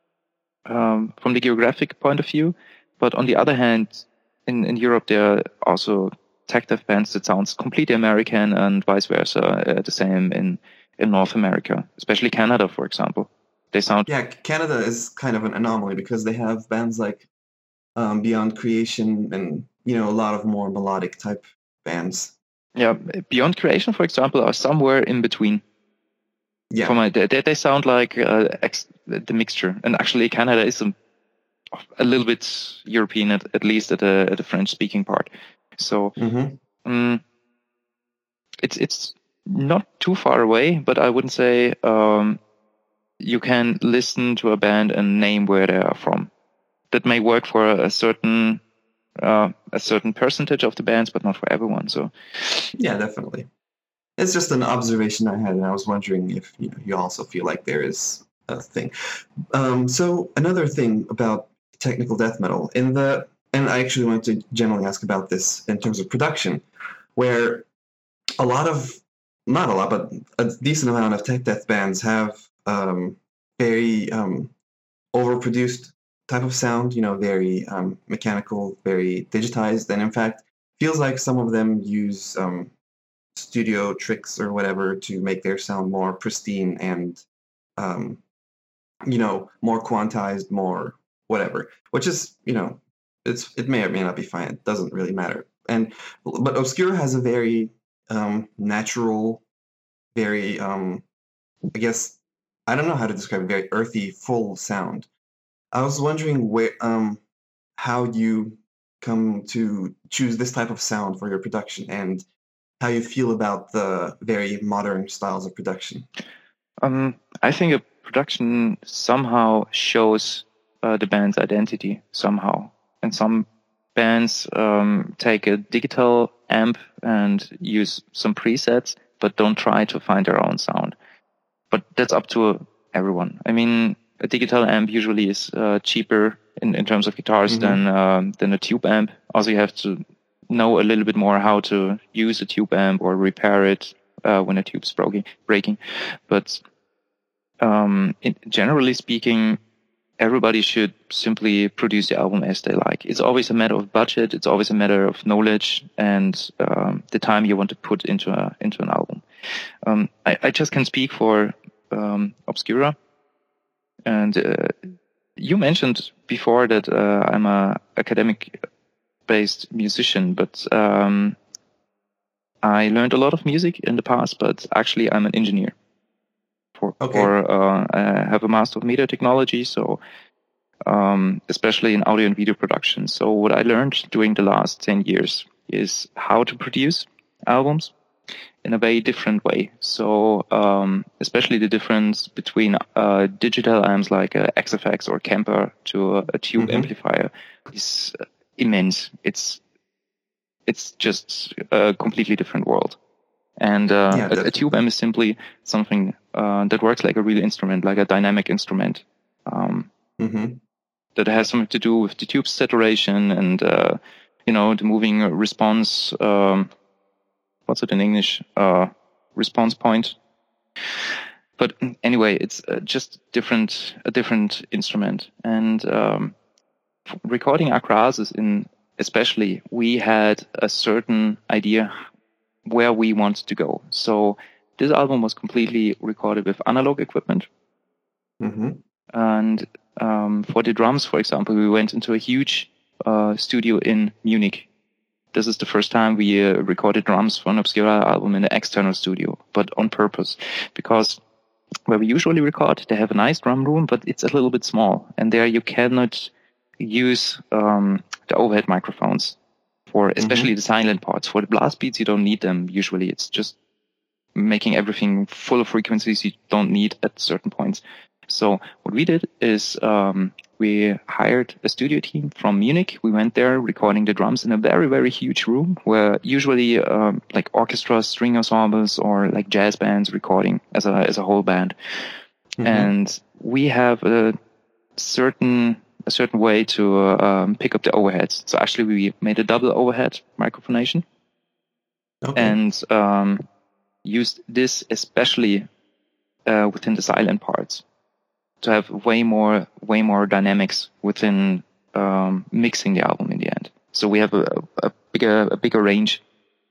um, from the geographic point of view. But on the other hand, in, in Europe, there are also tech death bands that sounds completely American, and vice versa. Uh, the same in, in North America, especially Canada, for example. They sound Yeah, Canada is kind of an anomaly because they have bands like um, Beyond Creation and you know a lot of more melodic type bands. yeah Beyond Creation, for example, are somewhere in between. For Yeah. my they, they sound like uh, ex, the mixture, and actually Canada is a, a little bit European, at, at least at the, at the French speaking part. So. Mm-hmm. Um, it's it's not too far away, but I wouldn't say um, you can listen to a band and name where they are from. That may work for a certain uh, a certain percentage of the bands, but not for everyone. So Yeah, definitely. It's just an observation I had, and I was wondering if you know you also feel like there is a thing. Um, so another thing about technical death metal in the, and I actually wanted to generally ask about this in terms of production, where a lot of, not a lot, but a decent amount of tech death bands have um, very um, overproduced type of sound, you know, very um, mechanical, very digitized, and in fact, feels like some of them use um, studio tricks or whatever to make their sound more pristine and, um, you know, more quantized, more whatever. Which is, you know, it's it may or may not be fine. It doesn't really matter. And but Obscura has a very um, natural, very um, I guess I don't know how to describe it, very earthy, full sound. I was wondering where um how you come to choose this type of sound for your production and how you feel about the very modern styles of production. Um, I think a production somehow shows uh, the band's identity somehow, and some bands um, take a digital amp and use some presets, but don't try to find their own sound. But that's up to everyone. I mean, a digital amp usually is uh, cheaper in, in terms of guitars Mm-hmm. than um, than a tube amp. Also, you have to know a little bit more how to use a tube amp or repair it uh, when a tube's broken, breaking. But um, in, generally speaking, everybody should simply produce the album as they like. It's always a matter of budget. It's always a matter of knowledge and um, the time you want to put into a into an album. Um, I, I just can speak for um, Obscura. And uh, you mentioned before that uh, I'm a academic-based musician, but um, I learned a lot of music in the past. But actually, I'm an engineer. For, Okay. for uh, I have a master of media technology, so um, especially in audio and video production. So what I learned during the last ten years is how to produce albums in a very different way. So um, especially the difference between uh, digital amps like a X F X or Kemper to a, a tube Mm-hmm. amplifier is uh, immense. It's it's just a completely different world. And uh, Yeah, a, a definitely. tube amp is simply something uh, that works like a real instrument, like a dynamic instrument. Um, Mm-hmm. that has something to do with the tube saturation and uh, you know the moving response. Um, what's it in English? Uh, response point. But anyway, it's uh, just different, a different instrument. And um, recording Acrasis in especially, we had a certain idea where we wanted to go. So this album was completely recorded with analog equipment. Mm-hmm. And um, for the drums, for example, we went into a huge uh, studio in Munich. This is the first time we uh, recorded drums for an Obscura album in an external studio, but on purpose. Because where we usually record, they have a nice drum room, but it's a little bit small. And there you cannot use um, the overhead microphones for especially Mm-hmm. the silent parts. For the blast beats, you don't need them usually. It's just making everything full of frequencies you don't need at certain points. So what we did is um, we hired a studio team from Munich. We went there recording the drums in a very, very huge room where usually um, like orchestras, string ensembles, or like jazz bands recording as a as a whole band. Mm-hmm. And we have a certain a certain way to uh, um, pick up the overheads. So actually we made a double overhead microphonation. Okay. And um, used this especially uh, within the silent parts to have way more way more dynamics within um, mixing the album in the end. So we have a, a bigger a bigger range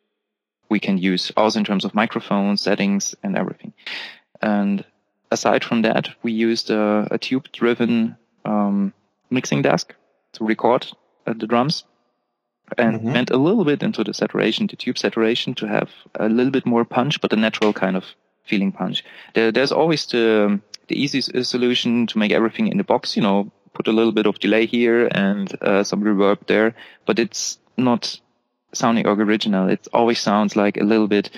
we can use, also in terms of microphone settings and everything. And aside from that, we used a, a tube-driven um, mixing desk to record uh, the drums, and Mm-hmm. went a little bit into the saturation, the tube saturation, to have a little bit more punch, but a natural kind of feeling punch. There, there's always the the easy solution to make everything in the box, you know, put a little bit of delay here and uh, some reverb there, but it's not sounding original. It always sounds like a little bit,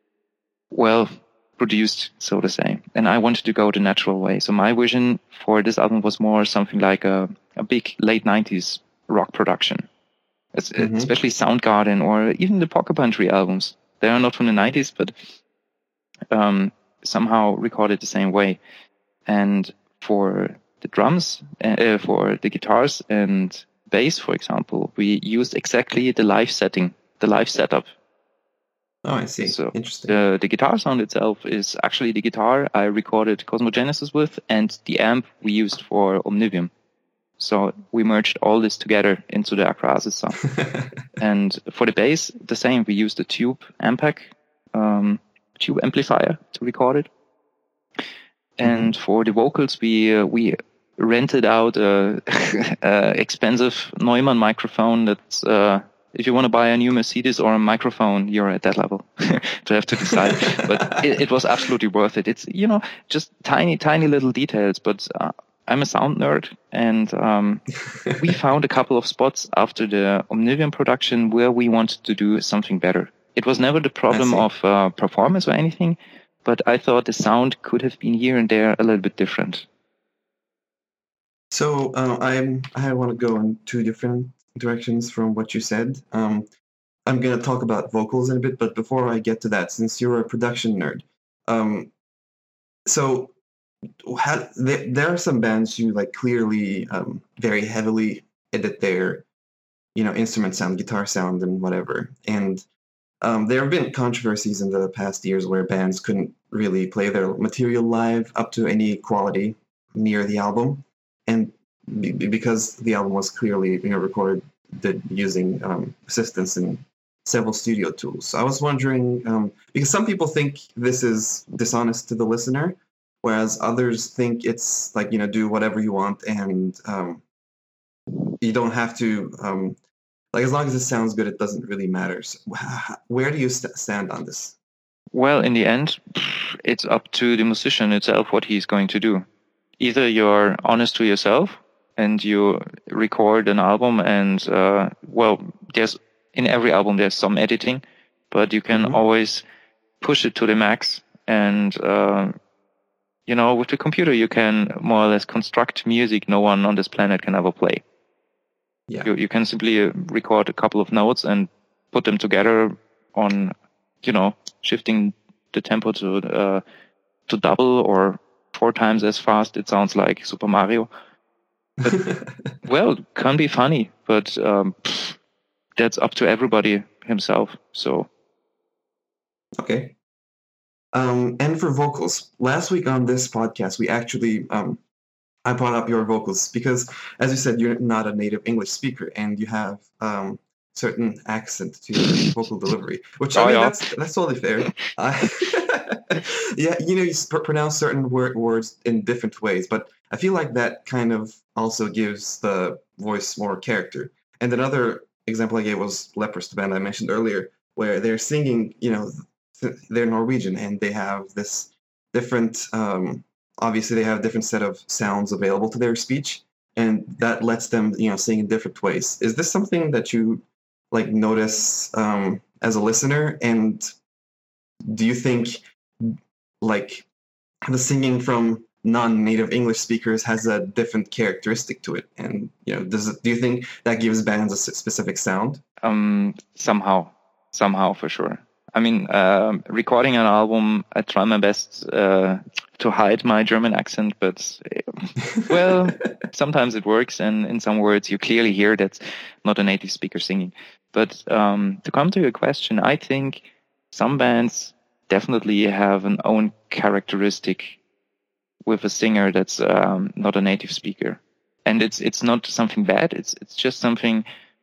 well, produced, so to say. And I wanted to go the natural way. So my vision for this album was more something like a, a big late nineties rock production. It's, Mm-hmm. especially Soundgarden or even the Porcupine Tree albums. They are not from the nineties, but um, somehow recorded the same way. And for the drums, uh, for the guitars and bass, for example, we used exactly the live setting, the live setup. Oh, I see. So Interesting. the, the guitar sound itself is actually the guitar I recorded Cosmogenesis with and the amp we used for Omnivium. So we merged all this together into the Akrasis sound. And for the bass, the same. We used a tube Ampeg, um, tube amplifier to record it. And mm-hmm. for the vocals, we uh, we rented out a, a expensive Neumann microphone. That's uh, if you want to buy a new Mercedes or a microphone, you're at that level to have to decide. But it, it was absolutely worth it. It's, you know, just tiny, tiny little details. But uh, I'm a sound nerd, and um, we found a couple of spots after the Omnivion production where we wanted to do something better. It was never the problem of uh, performance or anything, but I thought the sound could have been here and there a little bit different. So uh, I'm I want to go in two different directions from what you said. Um, I'm going to talk about vocals in a bit, but before I get to that, since you're a production nerd, um, so how, there, there are some bands who like clearly um, very heavily edit their, you know, instrument sound, guitar sound, and whatever. And um, there have been controversies in the past years where bands couldn't really play their material live up to any quality near the album. And be, because the album was clearly, you know, recorded using um, assistance in several studio tools. So I was wondering, um, because some people think this is dishonest to the listener, whereas others think it's like, you know, do whatever you want and um, you don't have to, um, like, as long as it sounds good, it doesn't really matter. So where do you st- stand on this? Well, in the end, it's up to the musician itself what he's going to do. Either you're honest to yourself and you record an album and, uh, well, there's in every album there's some editing, but you can mm-hmm. always push it to the max. And, uh, you know, with the computer, you can more or less construct music no one on this planet can ever play. Yeah. You, you can simply record a couple of notes and put them together on, you know, shifting the tempo to uh, to double or four times as fast. It sounds like Super Mario. But, well, can be funny, but um, pff, that's up to everybody himself. So, okay. Um, and for vocals, last week on this podcast, we actually um, I brought up your vocals because, as you said, you're not a native English speaker, and you have um, certain accent to your vocal delivery, which I mean, oh, yeah. that's that's totally fair. Uh, yeah, you know, you sp- pronounce certain word, words in different ways, but I feel like that kind of also gives the voice more character. And another example I gave was Leprous, the band I mentioned earlier, where they're singing, you know, they're Norwegian and they have this different, um, obviously they have a different set of sounds available to their speech, and that lets them, you know, sing in different ways. Is this something that you like notice um, as a listener? And do you think like the singing from non-native English speakers has a different characteristic to it? And, you know, does it, do you think that gives bands a specific sound? Um, somehow, somehow for sure. I mean, uh, recording an album, I try my best uh, to hide my German accent, but, well, sometimes it works, and in some words you clearly hear that's not a native speaker singing. But um, to come to your question, I think some bands definitely have an own characteristic with a singer that's um, not a native speaker. And it's it's not something bad, it's it's just something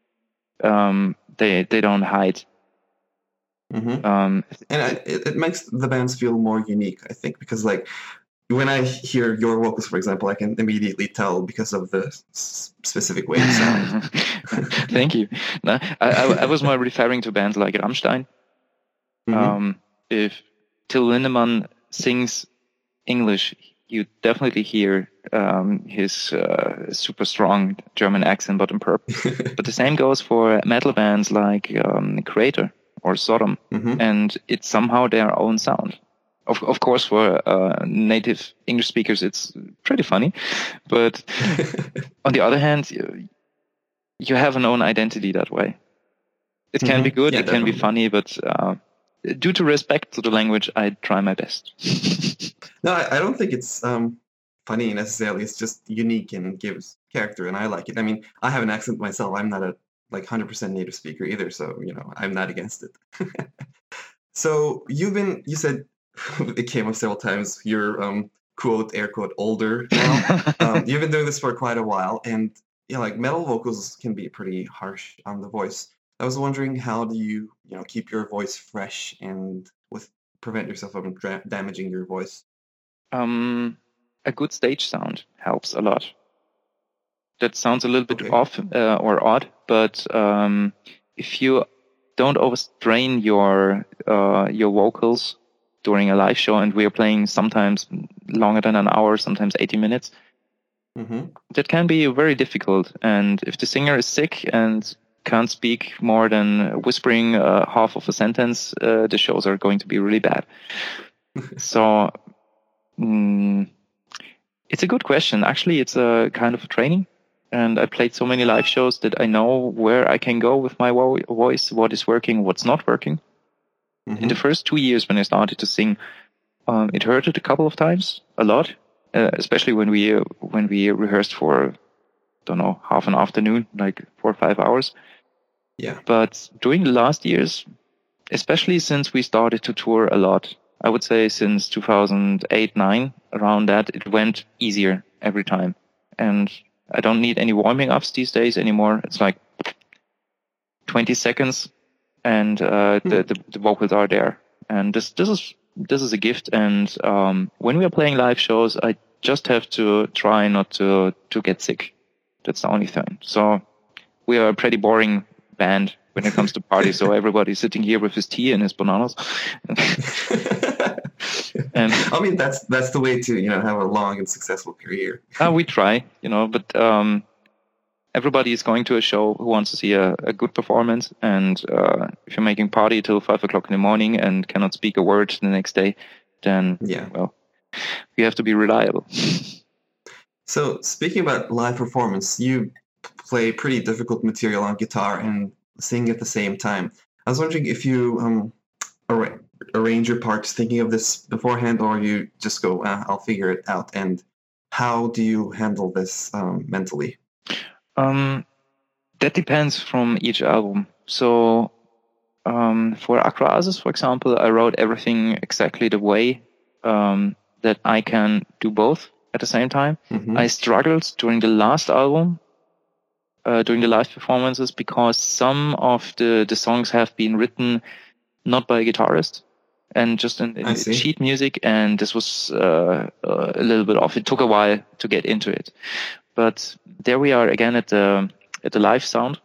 um, they they don't hide. Mm-hmm. Um, and I, it, it makes the bands feel more unique, I think, because like when I hear your vocals, for example, I can immediately tell because of the s- specific way you sound. Thank you. No, I, I, I was more referring to bands like Rammstein. Mm-hmm. Um, if Till Lindemann sings English, you definitely hear um, his uh, super strong German accent, but in purpose. But the same goes for metal bands like um, Creator or Sodom, mm-hmm. and it's somehow their own sound. Of of course, for uh, native English speakers, it's pretty funny, but on the other hand, you, you have an own identity that way. It can mm-hmm. be good, yeah, it definitely. can be funny, but uh, due to respect to the language, I try my best. No, I, I don't think it's um, funny necessarily. It's just unique and gives character, and I like it. I mean, I have an accent myself. I'm not a like one hundred percent native speaker either, so you know, I'm not against it. So you've been, you said it came up several times. You're um, quote air quote older now. um, you've been doing this for quite a while, and yeah, like metal vocals can be pretty harsh on the voice. I was wondering, how do you you know keep your voice fresh and with prevent yourself from dra- damaging your voice? Um, a good stage sound helps a lot. That sounds a little bit Okay. off uh, or odd, but um, if you don't overstrain your uh, your vocals during a live show, and we are playing sometimes longer than an hour, sometimes eighty minutes, Mm-hmm. that can be very difficult. And if the singer is sick and can't speak more than whispering uh, half of a sentence, uh, the shows are going to be really bad. So mm, it's a good question. Actually, it's a kind of a training. And I played so many live shows that I know where I can go with my vo- voice, what is working, what's not working. Mm-hmm. In the first two years when I started to sing, um, it hurted a couple of times, a lot, uh, especially when we uh, when we rehearsed for, don't know, half an afternoon, like four or five hours. Yeah. But during the last years, especially since we started to tour a lot, I would say since two thousand eight, nine, around that, it went easier every time. And I don't need any warming ups these days anymore. It's like twenty seconds, and uh, Hmm. the, the the vocals are there. And this this is this is a gift. And um, when we are playing live shows, I just have to try not to to get sick. That's the only thing. So we are a pretty boring band when it comes to parties. So everybody's sitting here with his tea and his bananas. And I mean, that's that's the way to you know have a long and successful career. uh, we try, you know, but um, everybody is going to a show who wants to see a, a good performance. And uh, if you're making party till five o'clock in the morning and cannot speak a word the next day, then Yeah. well, you have to be reliable. So speaking about live performance, you play pretty difficult material on guitar and sing at the same time. I was wondering if you um, arra- arrange your parts thinking of this beforehand, or you just go, ah, I'll figure it out. And how do you handle this um, mentally? Um, that depends from each album. So um, for Acroasis, for example, I wrote everything exactly the way um, that I can do both at the same time. Mm-hmm. I struggled during the last album, uh, during the live performances, because some of the, the songs have been written not by a guitarist and just in, I in see. sheet music, and this was uh, uh, a little bit off. It took a while to get into it, but there we are again at the at the live sound.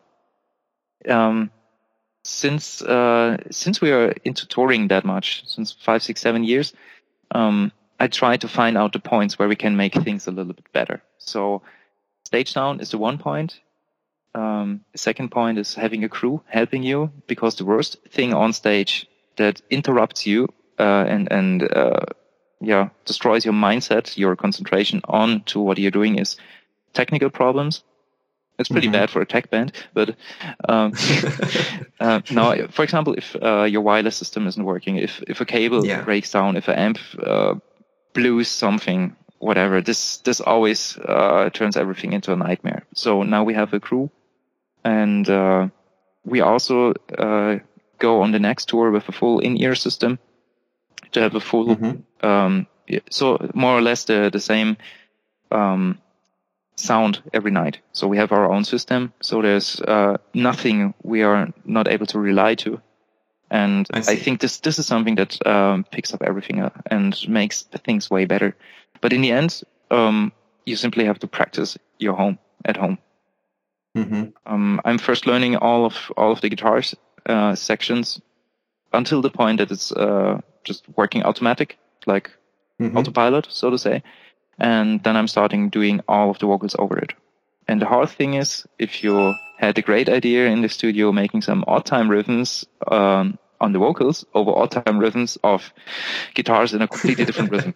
Um, since uh, since we are into touring that much, since five, six, seven years, um, I try to find out the points where we can make things a little bit better. So stage sound is the one point. Um, the second point is having a crew helping you, because the worst thing on stage that interrupts you uh, and and uh, yeah destroys your mindset, your concentration on to what you're doing, is technical problems. It's pretty Mhm. bad for a tech band, but um, uh, no. For example, if uh, your wireless system isn't working, if if a cable Yeah. breaks down, if an amp uh, blues something, whatever, this this always uh, turns everything into a nightmare. So now we have a crew, and uh, we also uh, go on the next tour with a full in-ear system to have a full, Mhm. um, yeah, so more or less the the same um, sound every night. So we have our own system. So there's uh, nothing we are not able to rely to. And I I, see. think this this is something that um, picks up everything up and makes things way better. But in the end, um, you simply have to practice your home at home. Mhm. Um, I'm first learning all of all of the guitars uh, sections until the point that it's uh, just working automatic, like Mhm. autopilot, so to say. And then I'm starting doing all of the vocals over it. And the hard thing is, if you had a great idea in the studio making some odd time rhythms um, on the vocals over odd time rhythms of guitars in a completely different rhythm.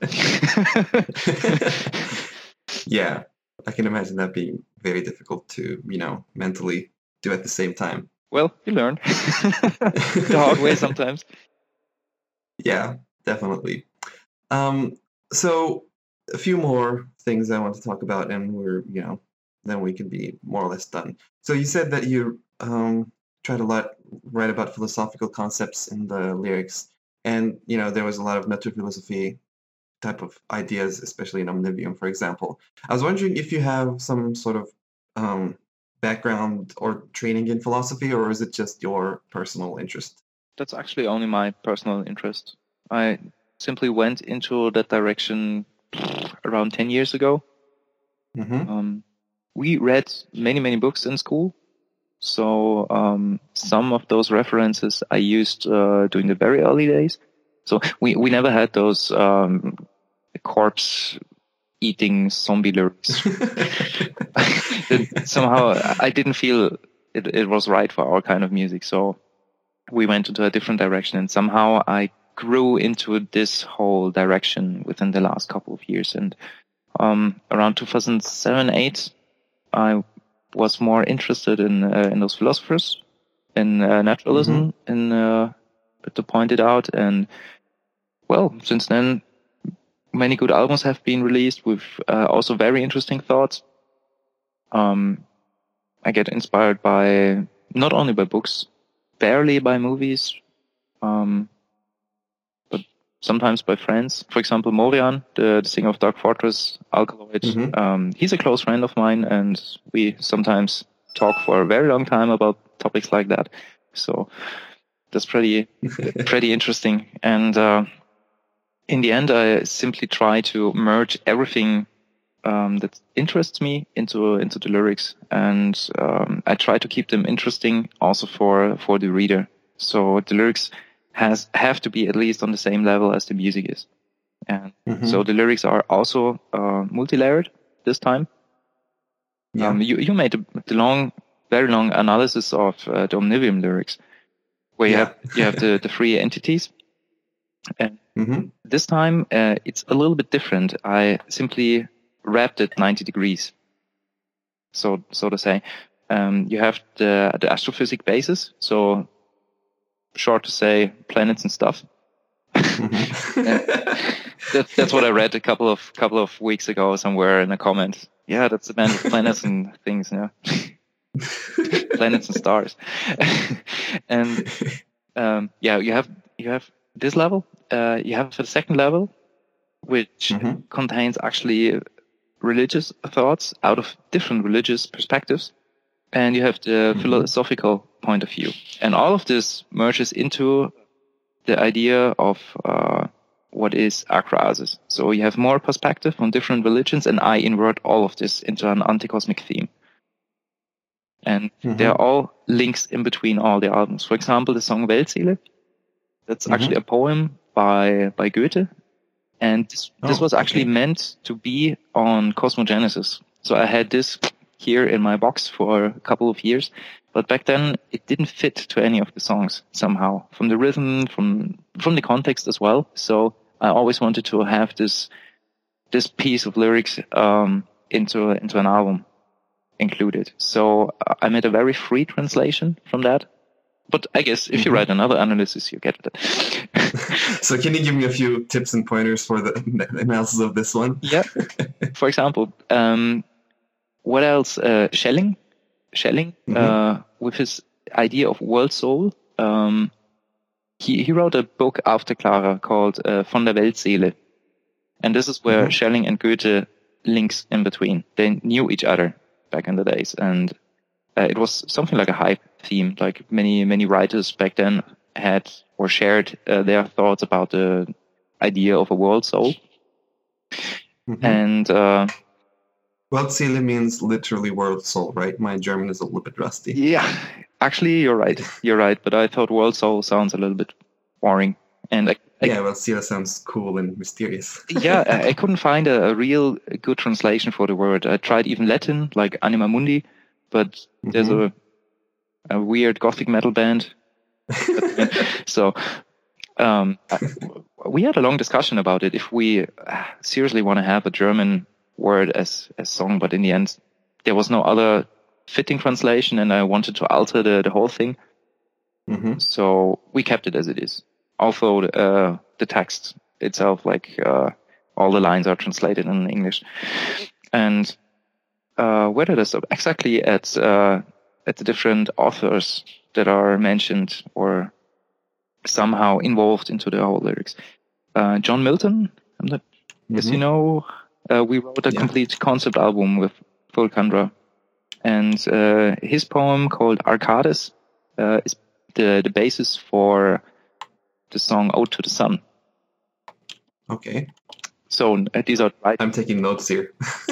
Yeah, I can imagine that being very difficult to, you know, mentally do at the same time. Well, you learn the hard way sometimes. Yeah, definitely. Um, so a few more things I want to talk about, and we're, you know, then we can be more or less done. So you said that you um, try to lot, write about philosophical concepts in the lyrics, and you know there was a lot of naturphilosophy type of ideas, especially in Omnivium, for example. I was wondering if you have some sort of um, background or training in philosophy, or is it just your personal interest? That's actually only my personal interest. I simply went into that direction around ten years ago. Mm-hmm. Um, we read many, many books in school. So um, some of those references I used uh, during the very early days. So we, we never had those um, corpse-eating zombie lyrics. Somehow I didn't feel it, it was right for our kind of music. So we went into a different direction. And somehow I grew into this whole direction within the last couple of years. And um, around two thousand seven, eight, I was more interested in uh, in those philosophers, in uh, naturalism, mm-hmm. in uh, to point it out. And well, since then, many good albums have been released with uh, also very interesting thoughts. Um, I get inspired by not only by books, barely by movies, um, but sometimes by friends. For example, Morian, the, the singer of Dark Fortress, Alkaloid, mm-hmm. um, he's a close friend of mine, and we sometimes talk for a very long time about topics like that. So that's pretty pretty interesting. And uh, in the end, I simply try to merge everything um, that interests me into into the lyrics, and um, I try to keep them interesting also for for the reader. So the lyrics has have to be at least on the same level as the music is. And mm-hmm. so the lyrics are also uh, multi-layered this time. Yeah. Um, you you made a, the long, very long analysis of uh, the Omnivium lyrics, where you yeah. have you have the, the three entities. And mm-hmm. this time uh, it's a little bit different. I simply wrapped it ninety degrees, so so to say. Um, you have the the astrophysics basis. So short to say, planets and stuff. Mm-hmm. that, that's what I read a couple of couple of weeks ago somewhere in a comment. Yeah, that's the band of planets and things. Yeah, planets and stars. And um, yeah, you have you have this level. Uh, you have the second level, which mm-hmm. contains actually religious thoughts out of different religious perspectives. And you have the mm-hmm. philosophical point of view. And all of this merges into the idea of uh, what is akroasis. So you have more perspective on different religions, and I invert all of this into an anti-cosmic theme. And mm-hmm. there are all links in between all the albums. For example, the song Weltseele, that's mm-hmm. actually a poem by by Goethe. And this, oh, this was actually okay. meant to be on Cosmogenesis. So I had this here in my box for a couple of years, but back then it didn't fit to any of the songs somehow, from the rhythm, from from the context as well. So I always wanted to have this this piece of lyrics um, into into an album included. So I made a very free translation from that. But I guess if you mm-hmm. write another analysis, you get it. So can you give me a few tips and pointers for the analysis of this one? Yeah. For example, um, what else? Uh, Schelling, Schelling, mm-hmm. uh, with his idea of world soul, um, he he wrote a book after Clara called uh, Von der Weltseele, and this is where mm-hmm. Schelling and Goethe links in between. They knew each other back in the days, and uh, it was something like a hype theme. Like many many writers back then had or shared uh, their thoughts about the idea of a world soul, mm-hmm. and. Uh, Weltseele means literally world soul, right? My German is a little bit rusty. Yeah, actually, you're right. You're right. But I thought world soul sounds a little bit boring. And I, I, yeah, Weltseele sounds cool and mysterious. yeah, I, I couldn't find a, a real good translation for the word. I tried even Latin, like Anima Mundi, but mm-hmm. there's a a weird gothic metal band. So um, I, we had a long discussion about it. If we seriously want to have a German word as as song, but in the end there was no other fitting translation, and I wanted to alter the, the whole thing. Mm-hmm. So we kept it as it is, although uh, the text itself, like uh, all the lines are translated in English. And uh, where did I stop? Exactly at uh, at the different authors that are mentioned or somehow involved into the whole lyrics. Uh, John Milton, I'm not As Mhm. you know, uh, we wrote a Yeah. complete concept album with Fulcandra, and uh, his poem called Arcades uh, is the, the basis for the song Ode to the Sun. Okay. So uh, these are right. I'm taking notes here.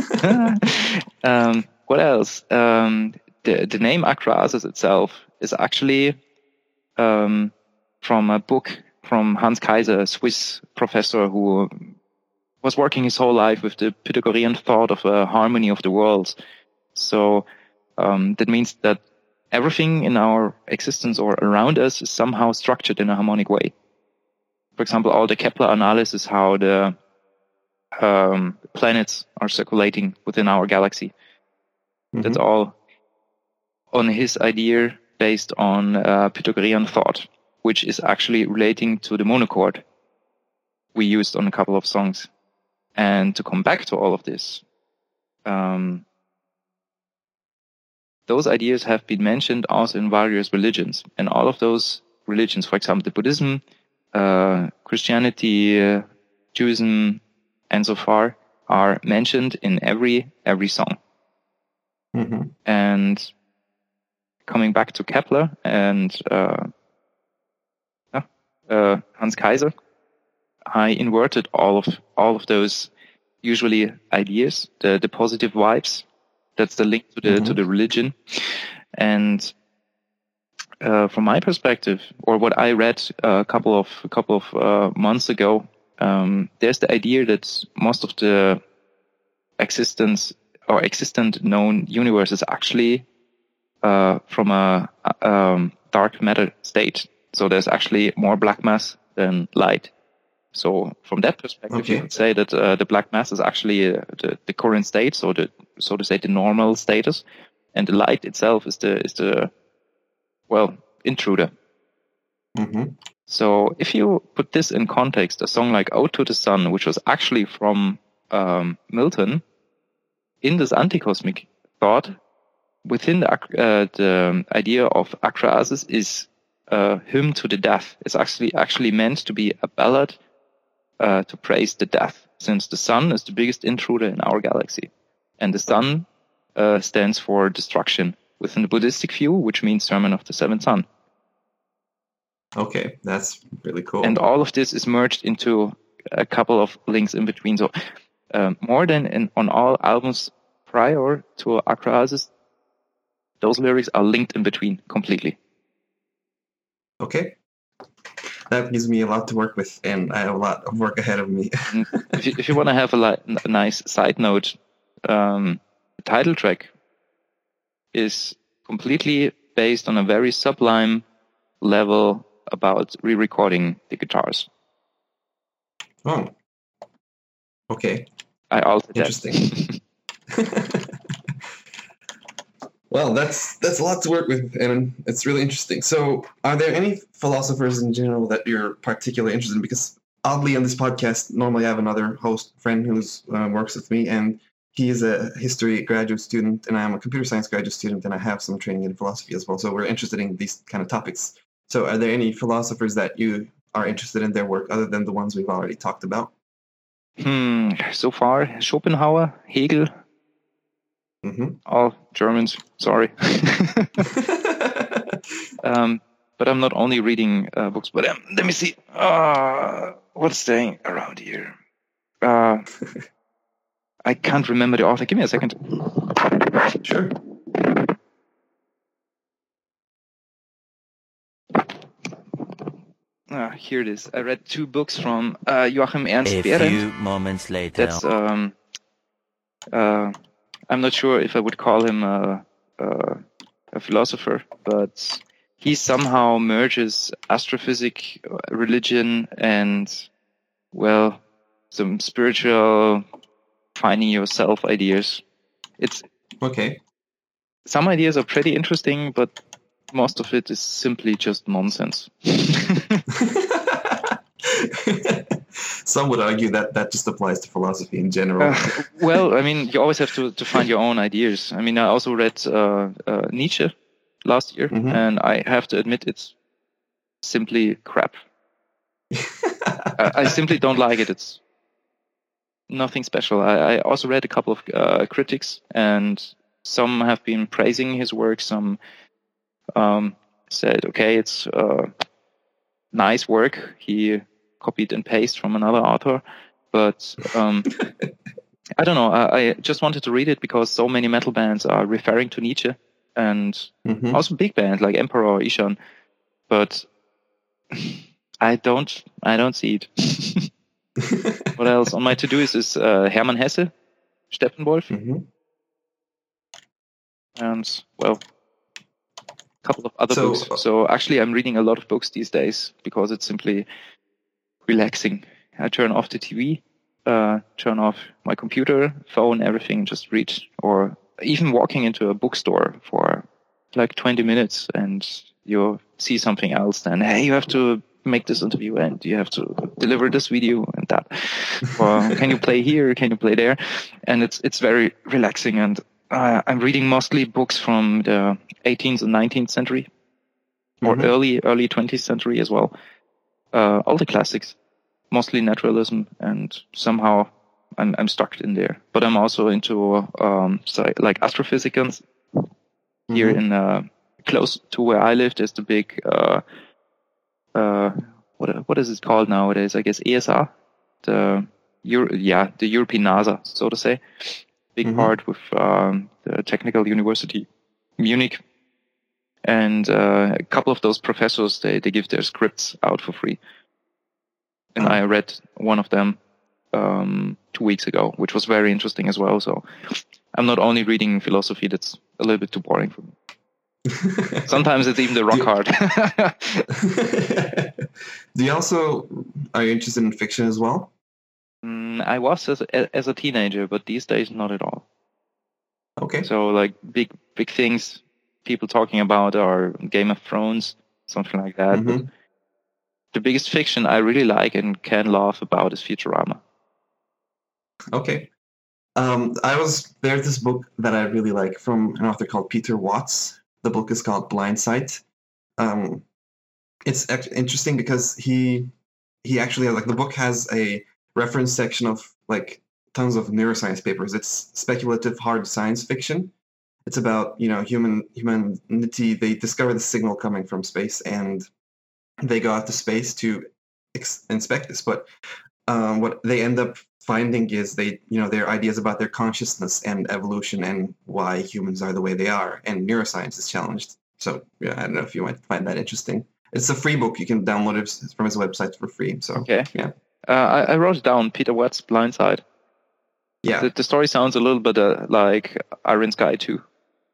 um, what else? Um, the, the name Acrasis itself is actually um, from a book from Hans Kaiser, a Swiss professor who was working his whole life with the Pythagorean thought of a harmony of the worlds. So um, that means that everything in our existence or around us is somehow structured in a harmonic way. For example, all the Kepler analysis, how the um, planets are circulating within our galaxy. That's Mhm. all on his idea based on uh, Pythagorean thought, which is actually relating to the monochord we used on a couple of songs. And to come back to all of this, um, those ideas have been mentioned also in various religions. And all of those religions, for example, the Buddhism, uh, Christianity, uh, Judaism, and so far, are mentioned in every every song. Mhm. And coming back to Kepler and uh, uh, Hans Kaiser, I inverted all of all of those usually ideas, the, the positive vibes. That's the link to the Mhm. to the religion. And uh, from my perspective, or what I read a couple of a couple of uh, months ago, um, there's the idea that most of the existence or existent known universe is actually uh, from a, a um, dark matter state. So there's actually more black mass than light. So from that perspective, Okay. you could say that uh, the black mass is actually uh, the, the current state, so the so to say the normal status, and the light itself is the is the well intruder. Mhm. So if you put this in context, a song like "Ode to the Sun," which was actually from um, Milton, in this anti-cosmic thought, within the, uh, the idea of Acrasis is a hymn to the death. It's actually actually meant to be a ballad uh, to praise the death, since the sun is the biggest intruder in our galaxy, and the sun uh, stands for destruction within the Buddhistic view, which means sermon of the seventh sun. Okay, that's really cool. And all of this is merged into a couple of links in between. So um, more than in, on all albums prior to Acrasis, those lyrics are linked in between completely. Okay. That gives me a lot to work with, and I have a lot of work ahead of me. And if you, if you want to have a, li- a nice side note, um, the title track is completely based on a very sublime level about re-recording the guitars. Oh. Okay. I altered Interesting. that. Well, that's that's a lot to work with, and it's really interesting. So, are there any philosophers in general that you're particularly interested in? Because oddly, on this podcast, normally I have another host friend who uh, works with me, and he is a history graduate student, and I'm a computer science graduate student, and I have some training in philosophy as well. So, we're interested in these kind of topics. So, are there any philosophers that you are interested in their work other than the ones we've already talked about? Hmm, so far, Schopenhauer, Hegel, Mm-hmm. all Germans, sorry. um, but I'm not only reading uh, books, but um, let me see. Uh, what's staying around here? Uh, I can't remember the author. Give me a second. Sure. Ah, here it is. I read two books from uh, Joachim Ernst A Behrendt. few moments later. That's um, uh, I'm not sure if I would call him a, a, a philosopher, but he somehow merges astrophysics, religion, and well, some spiritual finding yourself ideas. It's Okay. some ideas are pretty interesting, but most of it is simply just nonsense. Some would argue that that just applies to philosophy in general. Uh, well, I mean, you always have to, to find your own ideas. I mean, I also read uh, uh, Nietzsche last year, Mhm. and I have to admit it's simply crap. I, I simply don't like it. It's nothing special. I, I also read a couple of uh, critics, and some have been praising his work. Some um, said, okay, it's uh, nice work. He copied and pasted from another author. But um, I don't know. I, I just wanted to read it because so many metal bands are referring to Nietzsche, and Mhm. also big bands like Emperor or Ishan. But I don't, I don't see it. What else on my to-do is is uh, Hermann Hesse, Steppenwolf, Mhm. and well, a couple of other So, books. uh, So actually, I'm reading a lot of books these days because it's simply relaxing. I turn off the T V, uh, turn off my computer, phone, everything, just read, or even walking into a bookstore for like twenty minutes, and you see something else. Then hey, you have to make this interview, and you have to deliver this video and that. Or can you play here? Can you play there? And it's it's very relaxing. And uh, I'm reading mostly books from the eighteenth and nineteenth century, or Mhm. early early twentieth century as well. Uh, all the classics, mostly naturalism, and somehow I'm I'm stuck in there. But I'm also into um so like astrophysics. Here Mhm. in uh, close to where I live, there's the big uh uh what what is it called nowadays? I guess E S A, the Euro- yeah the European NASA, so to say. Big Mhm. part with um, the Technical University Munich, and uh, a couple of those professors they they give their scripts out for free. And Oh. I read one of them um, two weeks ago, which was very interesting as well. So I'm not only reading philosophy; that's a little bit too boring for me. Sometimes it's even the rock Do hard. you, do you also are you interested in fiction as well? Mm, I was as a, as a teenager, but these days not at all. Okay. So like big big things people talking about are Game of Thrones, something like that. But Mhm. the biggest fiction I really like and can laugh about is Futurama. Okay. Um, I was there's this book that I really like from an author called Peter Watts. The book is called Blind Sight. Um, it's act- interesting because he he actually like the book has a reference section of like tons of neuroscience papers. It's speculative hard science fiction. It's about you know human humanity. They discover the signal coming from space and they go out to space to ex- inspect this. But um, what they end up finding is they you know their ideas about their consciousness and evolution and why humans are the way they are, and neuroscience is challenged. So yeah, I don't know if you might find that interesting. It's a free book. You can download it from his website for free. So Okay. yeah, Uh, I, I wrote it down. Peter Watts' Blind Side. yeah, The, the story sounds a little bit uh, like Iron Sky too.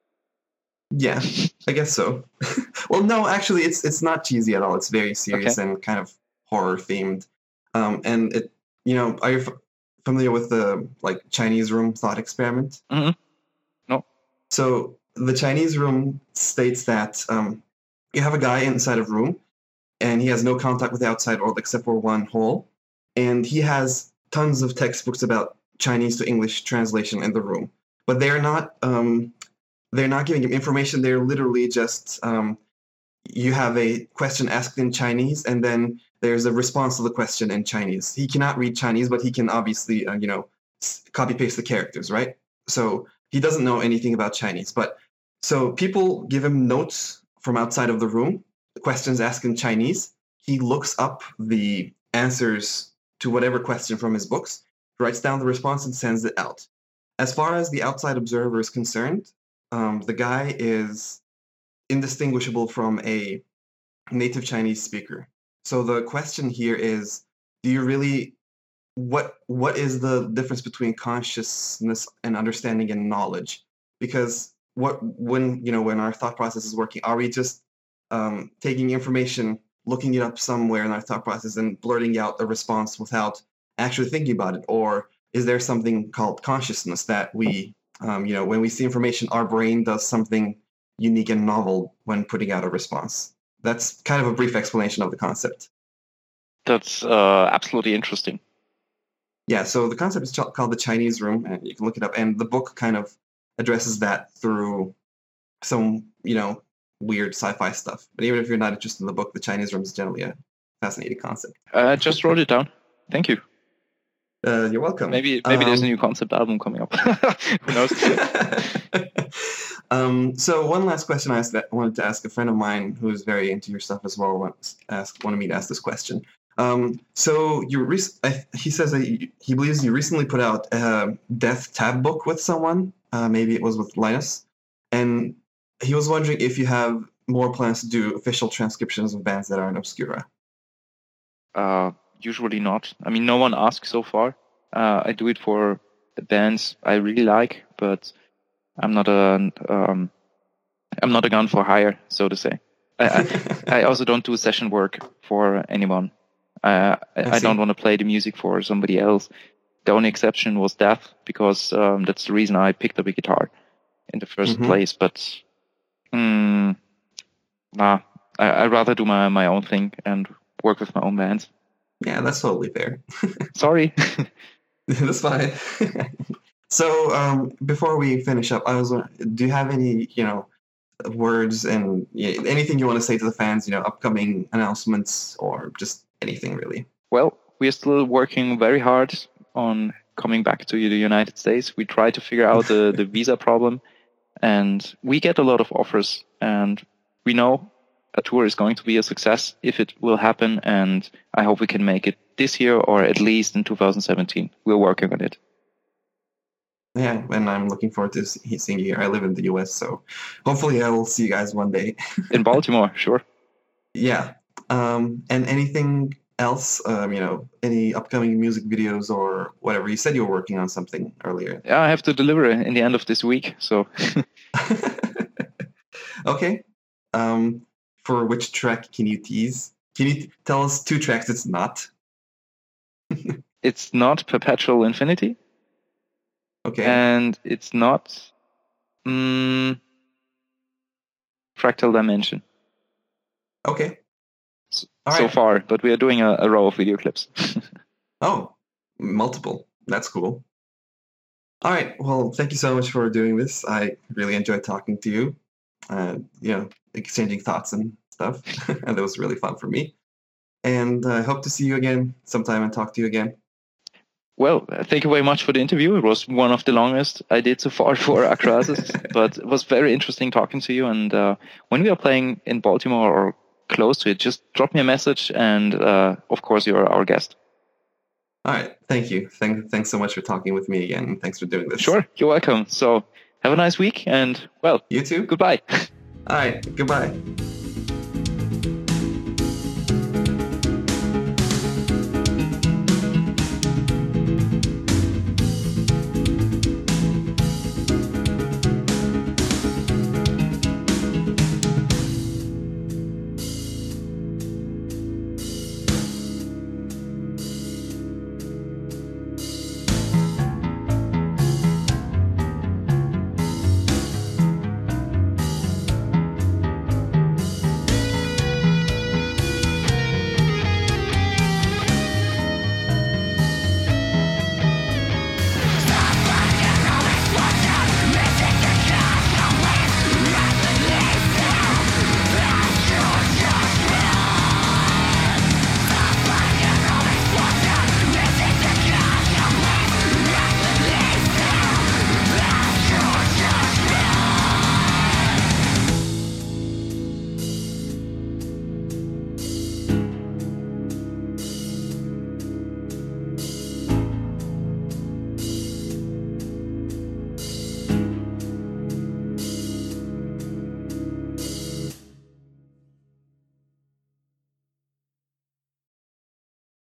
yeah. I guess so. Well, no, actually, it's it's not cheesy at all. It's very serious Okay. and kind of horror themed. Um, and it, you know, are you f- familiar with the like Chinese room thought experiment? Mm-hmm. No. So the Chinese room states that um, you have a guy inside a room, and he has no contact with the outside world except for one hole, and he has tons of textbooks about Chinese to English translation in the room, but they're not um, they're not giving him information. They're literally just um, you have a question asked in Chinese, and then there's a response to the question in Chinese. He cannot read Chinese, but he can obviously, uh, you know, copy paste the characters, right? So he doesn't know anything about Chinese. But so people give him notes from outside of the room, questions asked in Chinese. He looks up the answers to whatever question from his books, writes down the response, and sends it out. As far as the outside observer is concerned, um, the guy is indistinguishable from a native Chinese speaker. So the question here is, do you really what what is the difference between consciousness and understanding and knowledge? Because what when you know when our thought process is working, are we just um, taking information, looking it up somewhere in our thought process, and blurting out a response without actually thinking about it, or is there something called consciousness that we um, you know when we see information, our brain does something unique and novel when putting out a response? That's kind of a brief explanation of the concept. That's uh, absolutely interesting. Yeah, so the concept is ch- called the Chinese room, and you can look it up. And the book kind of addresses that through some, you know, weird sci-fi stuff. But even if you're not interested in the book, the Chinese room is generally a fascinating concept. I just wrote it down. Thank you. Uh, you're welcome. Maybe maybe there's a Um, new concept album coming up. Who knows? um, so one last question I asked that, wanted to ask a friend of mine who is very into your stuff as well. Want- Ask, wanted me to ask this question. Um, so you rec- I, he says that you, he believes you recently put out a Death Tab book with someone. Uh, maybe it was with Linus, and he was wondering if you have more plans to do official transcriptions of bands that are in Obscura. Uh, usually not. I mean, no one asked so far. Uh, I do it for the bands I really like, but I'm not a um, I'm not a gun for hire, so to say. I I, I also don't do session work for anyone. Uh, I, I I don't see. want to play the music for somebody else. The only exception was Death, because um, that's the reason I picked up a guitar in the first Mhm. place. But mm, nah, I, I'd rather do my, my own thing and work with my own bands. Yeah, that's totally fair. Sorry. That's fine. So, um, before we finish up, I was won- do you have any, you know, words and yeah, anything you want to say to the fans, you know, upcoming announcements or just anything really? Well, we are still working very hard on coming back to the United States. We try to figure out the, the visa problem, and we get a lot of offers, and we know a tour is going to be a success if it will happen, and I hope we can make it this year or at least in two thousand seventeen. We're working on it. Yeah, and I'm looking forward to see- seeing you here. I live in the U S, so hopefully I will see you guys one day. In Baltimore, sure. Yeah. Um, and anything else, um, you know, any upcoming music videos or whatever? You said you were working on something earlier. Yeah, I have to deliver in the end of this week, so Okay. Um, for which track can you tease? Can you t- tell us two tracks it's not? it's not Perpetual Infinity, Okay. and it's not mm, Fractal Dimension. Okay. So, All so right. far, but we are doing a, a row of video clips. Oh, multiple. That's cool. All right. Well, thank you so much for doing this. I really enjoyed talking to you. Uh, you know, exchanging thoughts and stuff. And that was really fun for me. And I hope to see you again sometime and talk to you again. Well, uh, thank you very much for the interview. It was one of the longest I did so far for Acrasis, but it was very interesting talking to you. And uh, when we are playing in Baltimore or close to it, just drop me a message. And uh, of course, you're our guest. All right. Thank you. Thank, thanks so much for talking with me again. And thanks for doing this. Sure, you're welcome. So have a nice week, and well, You too. goodbye. All right. Goodbye.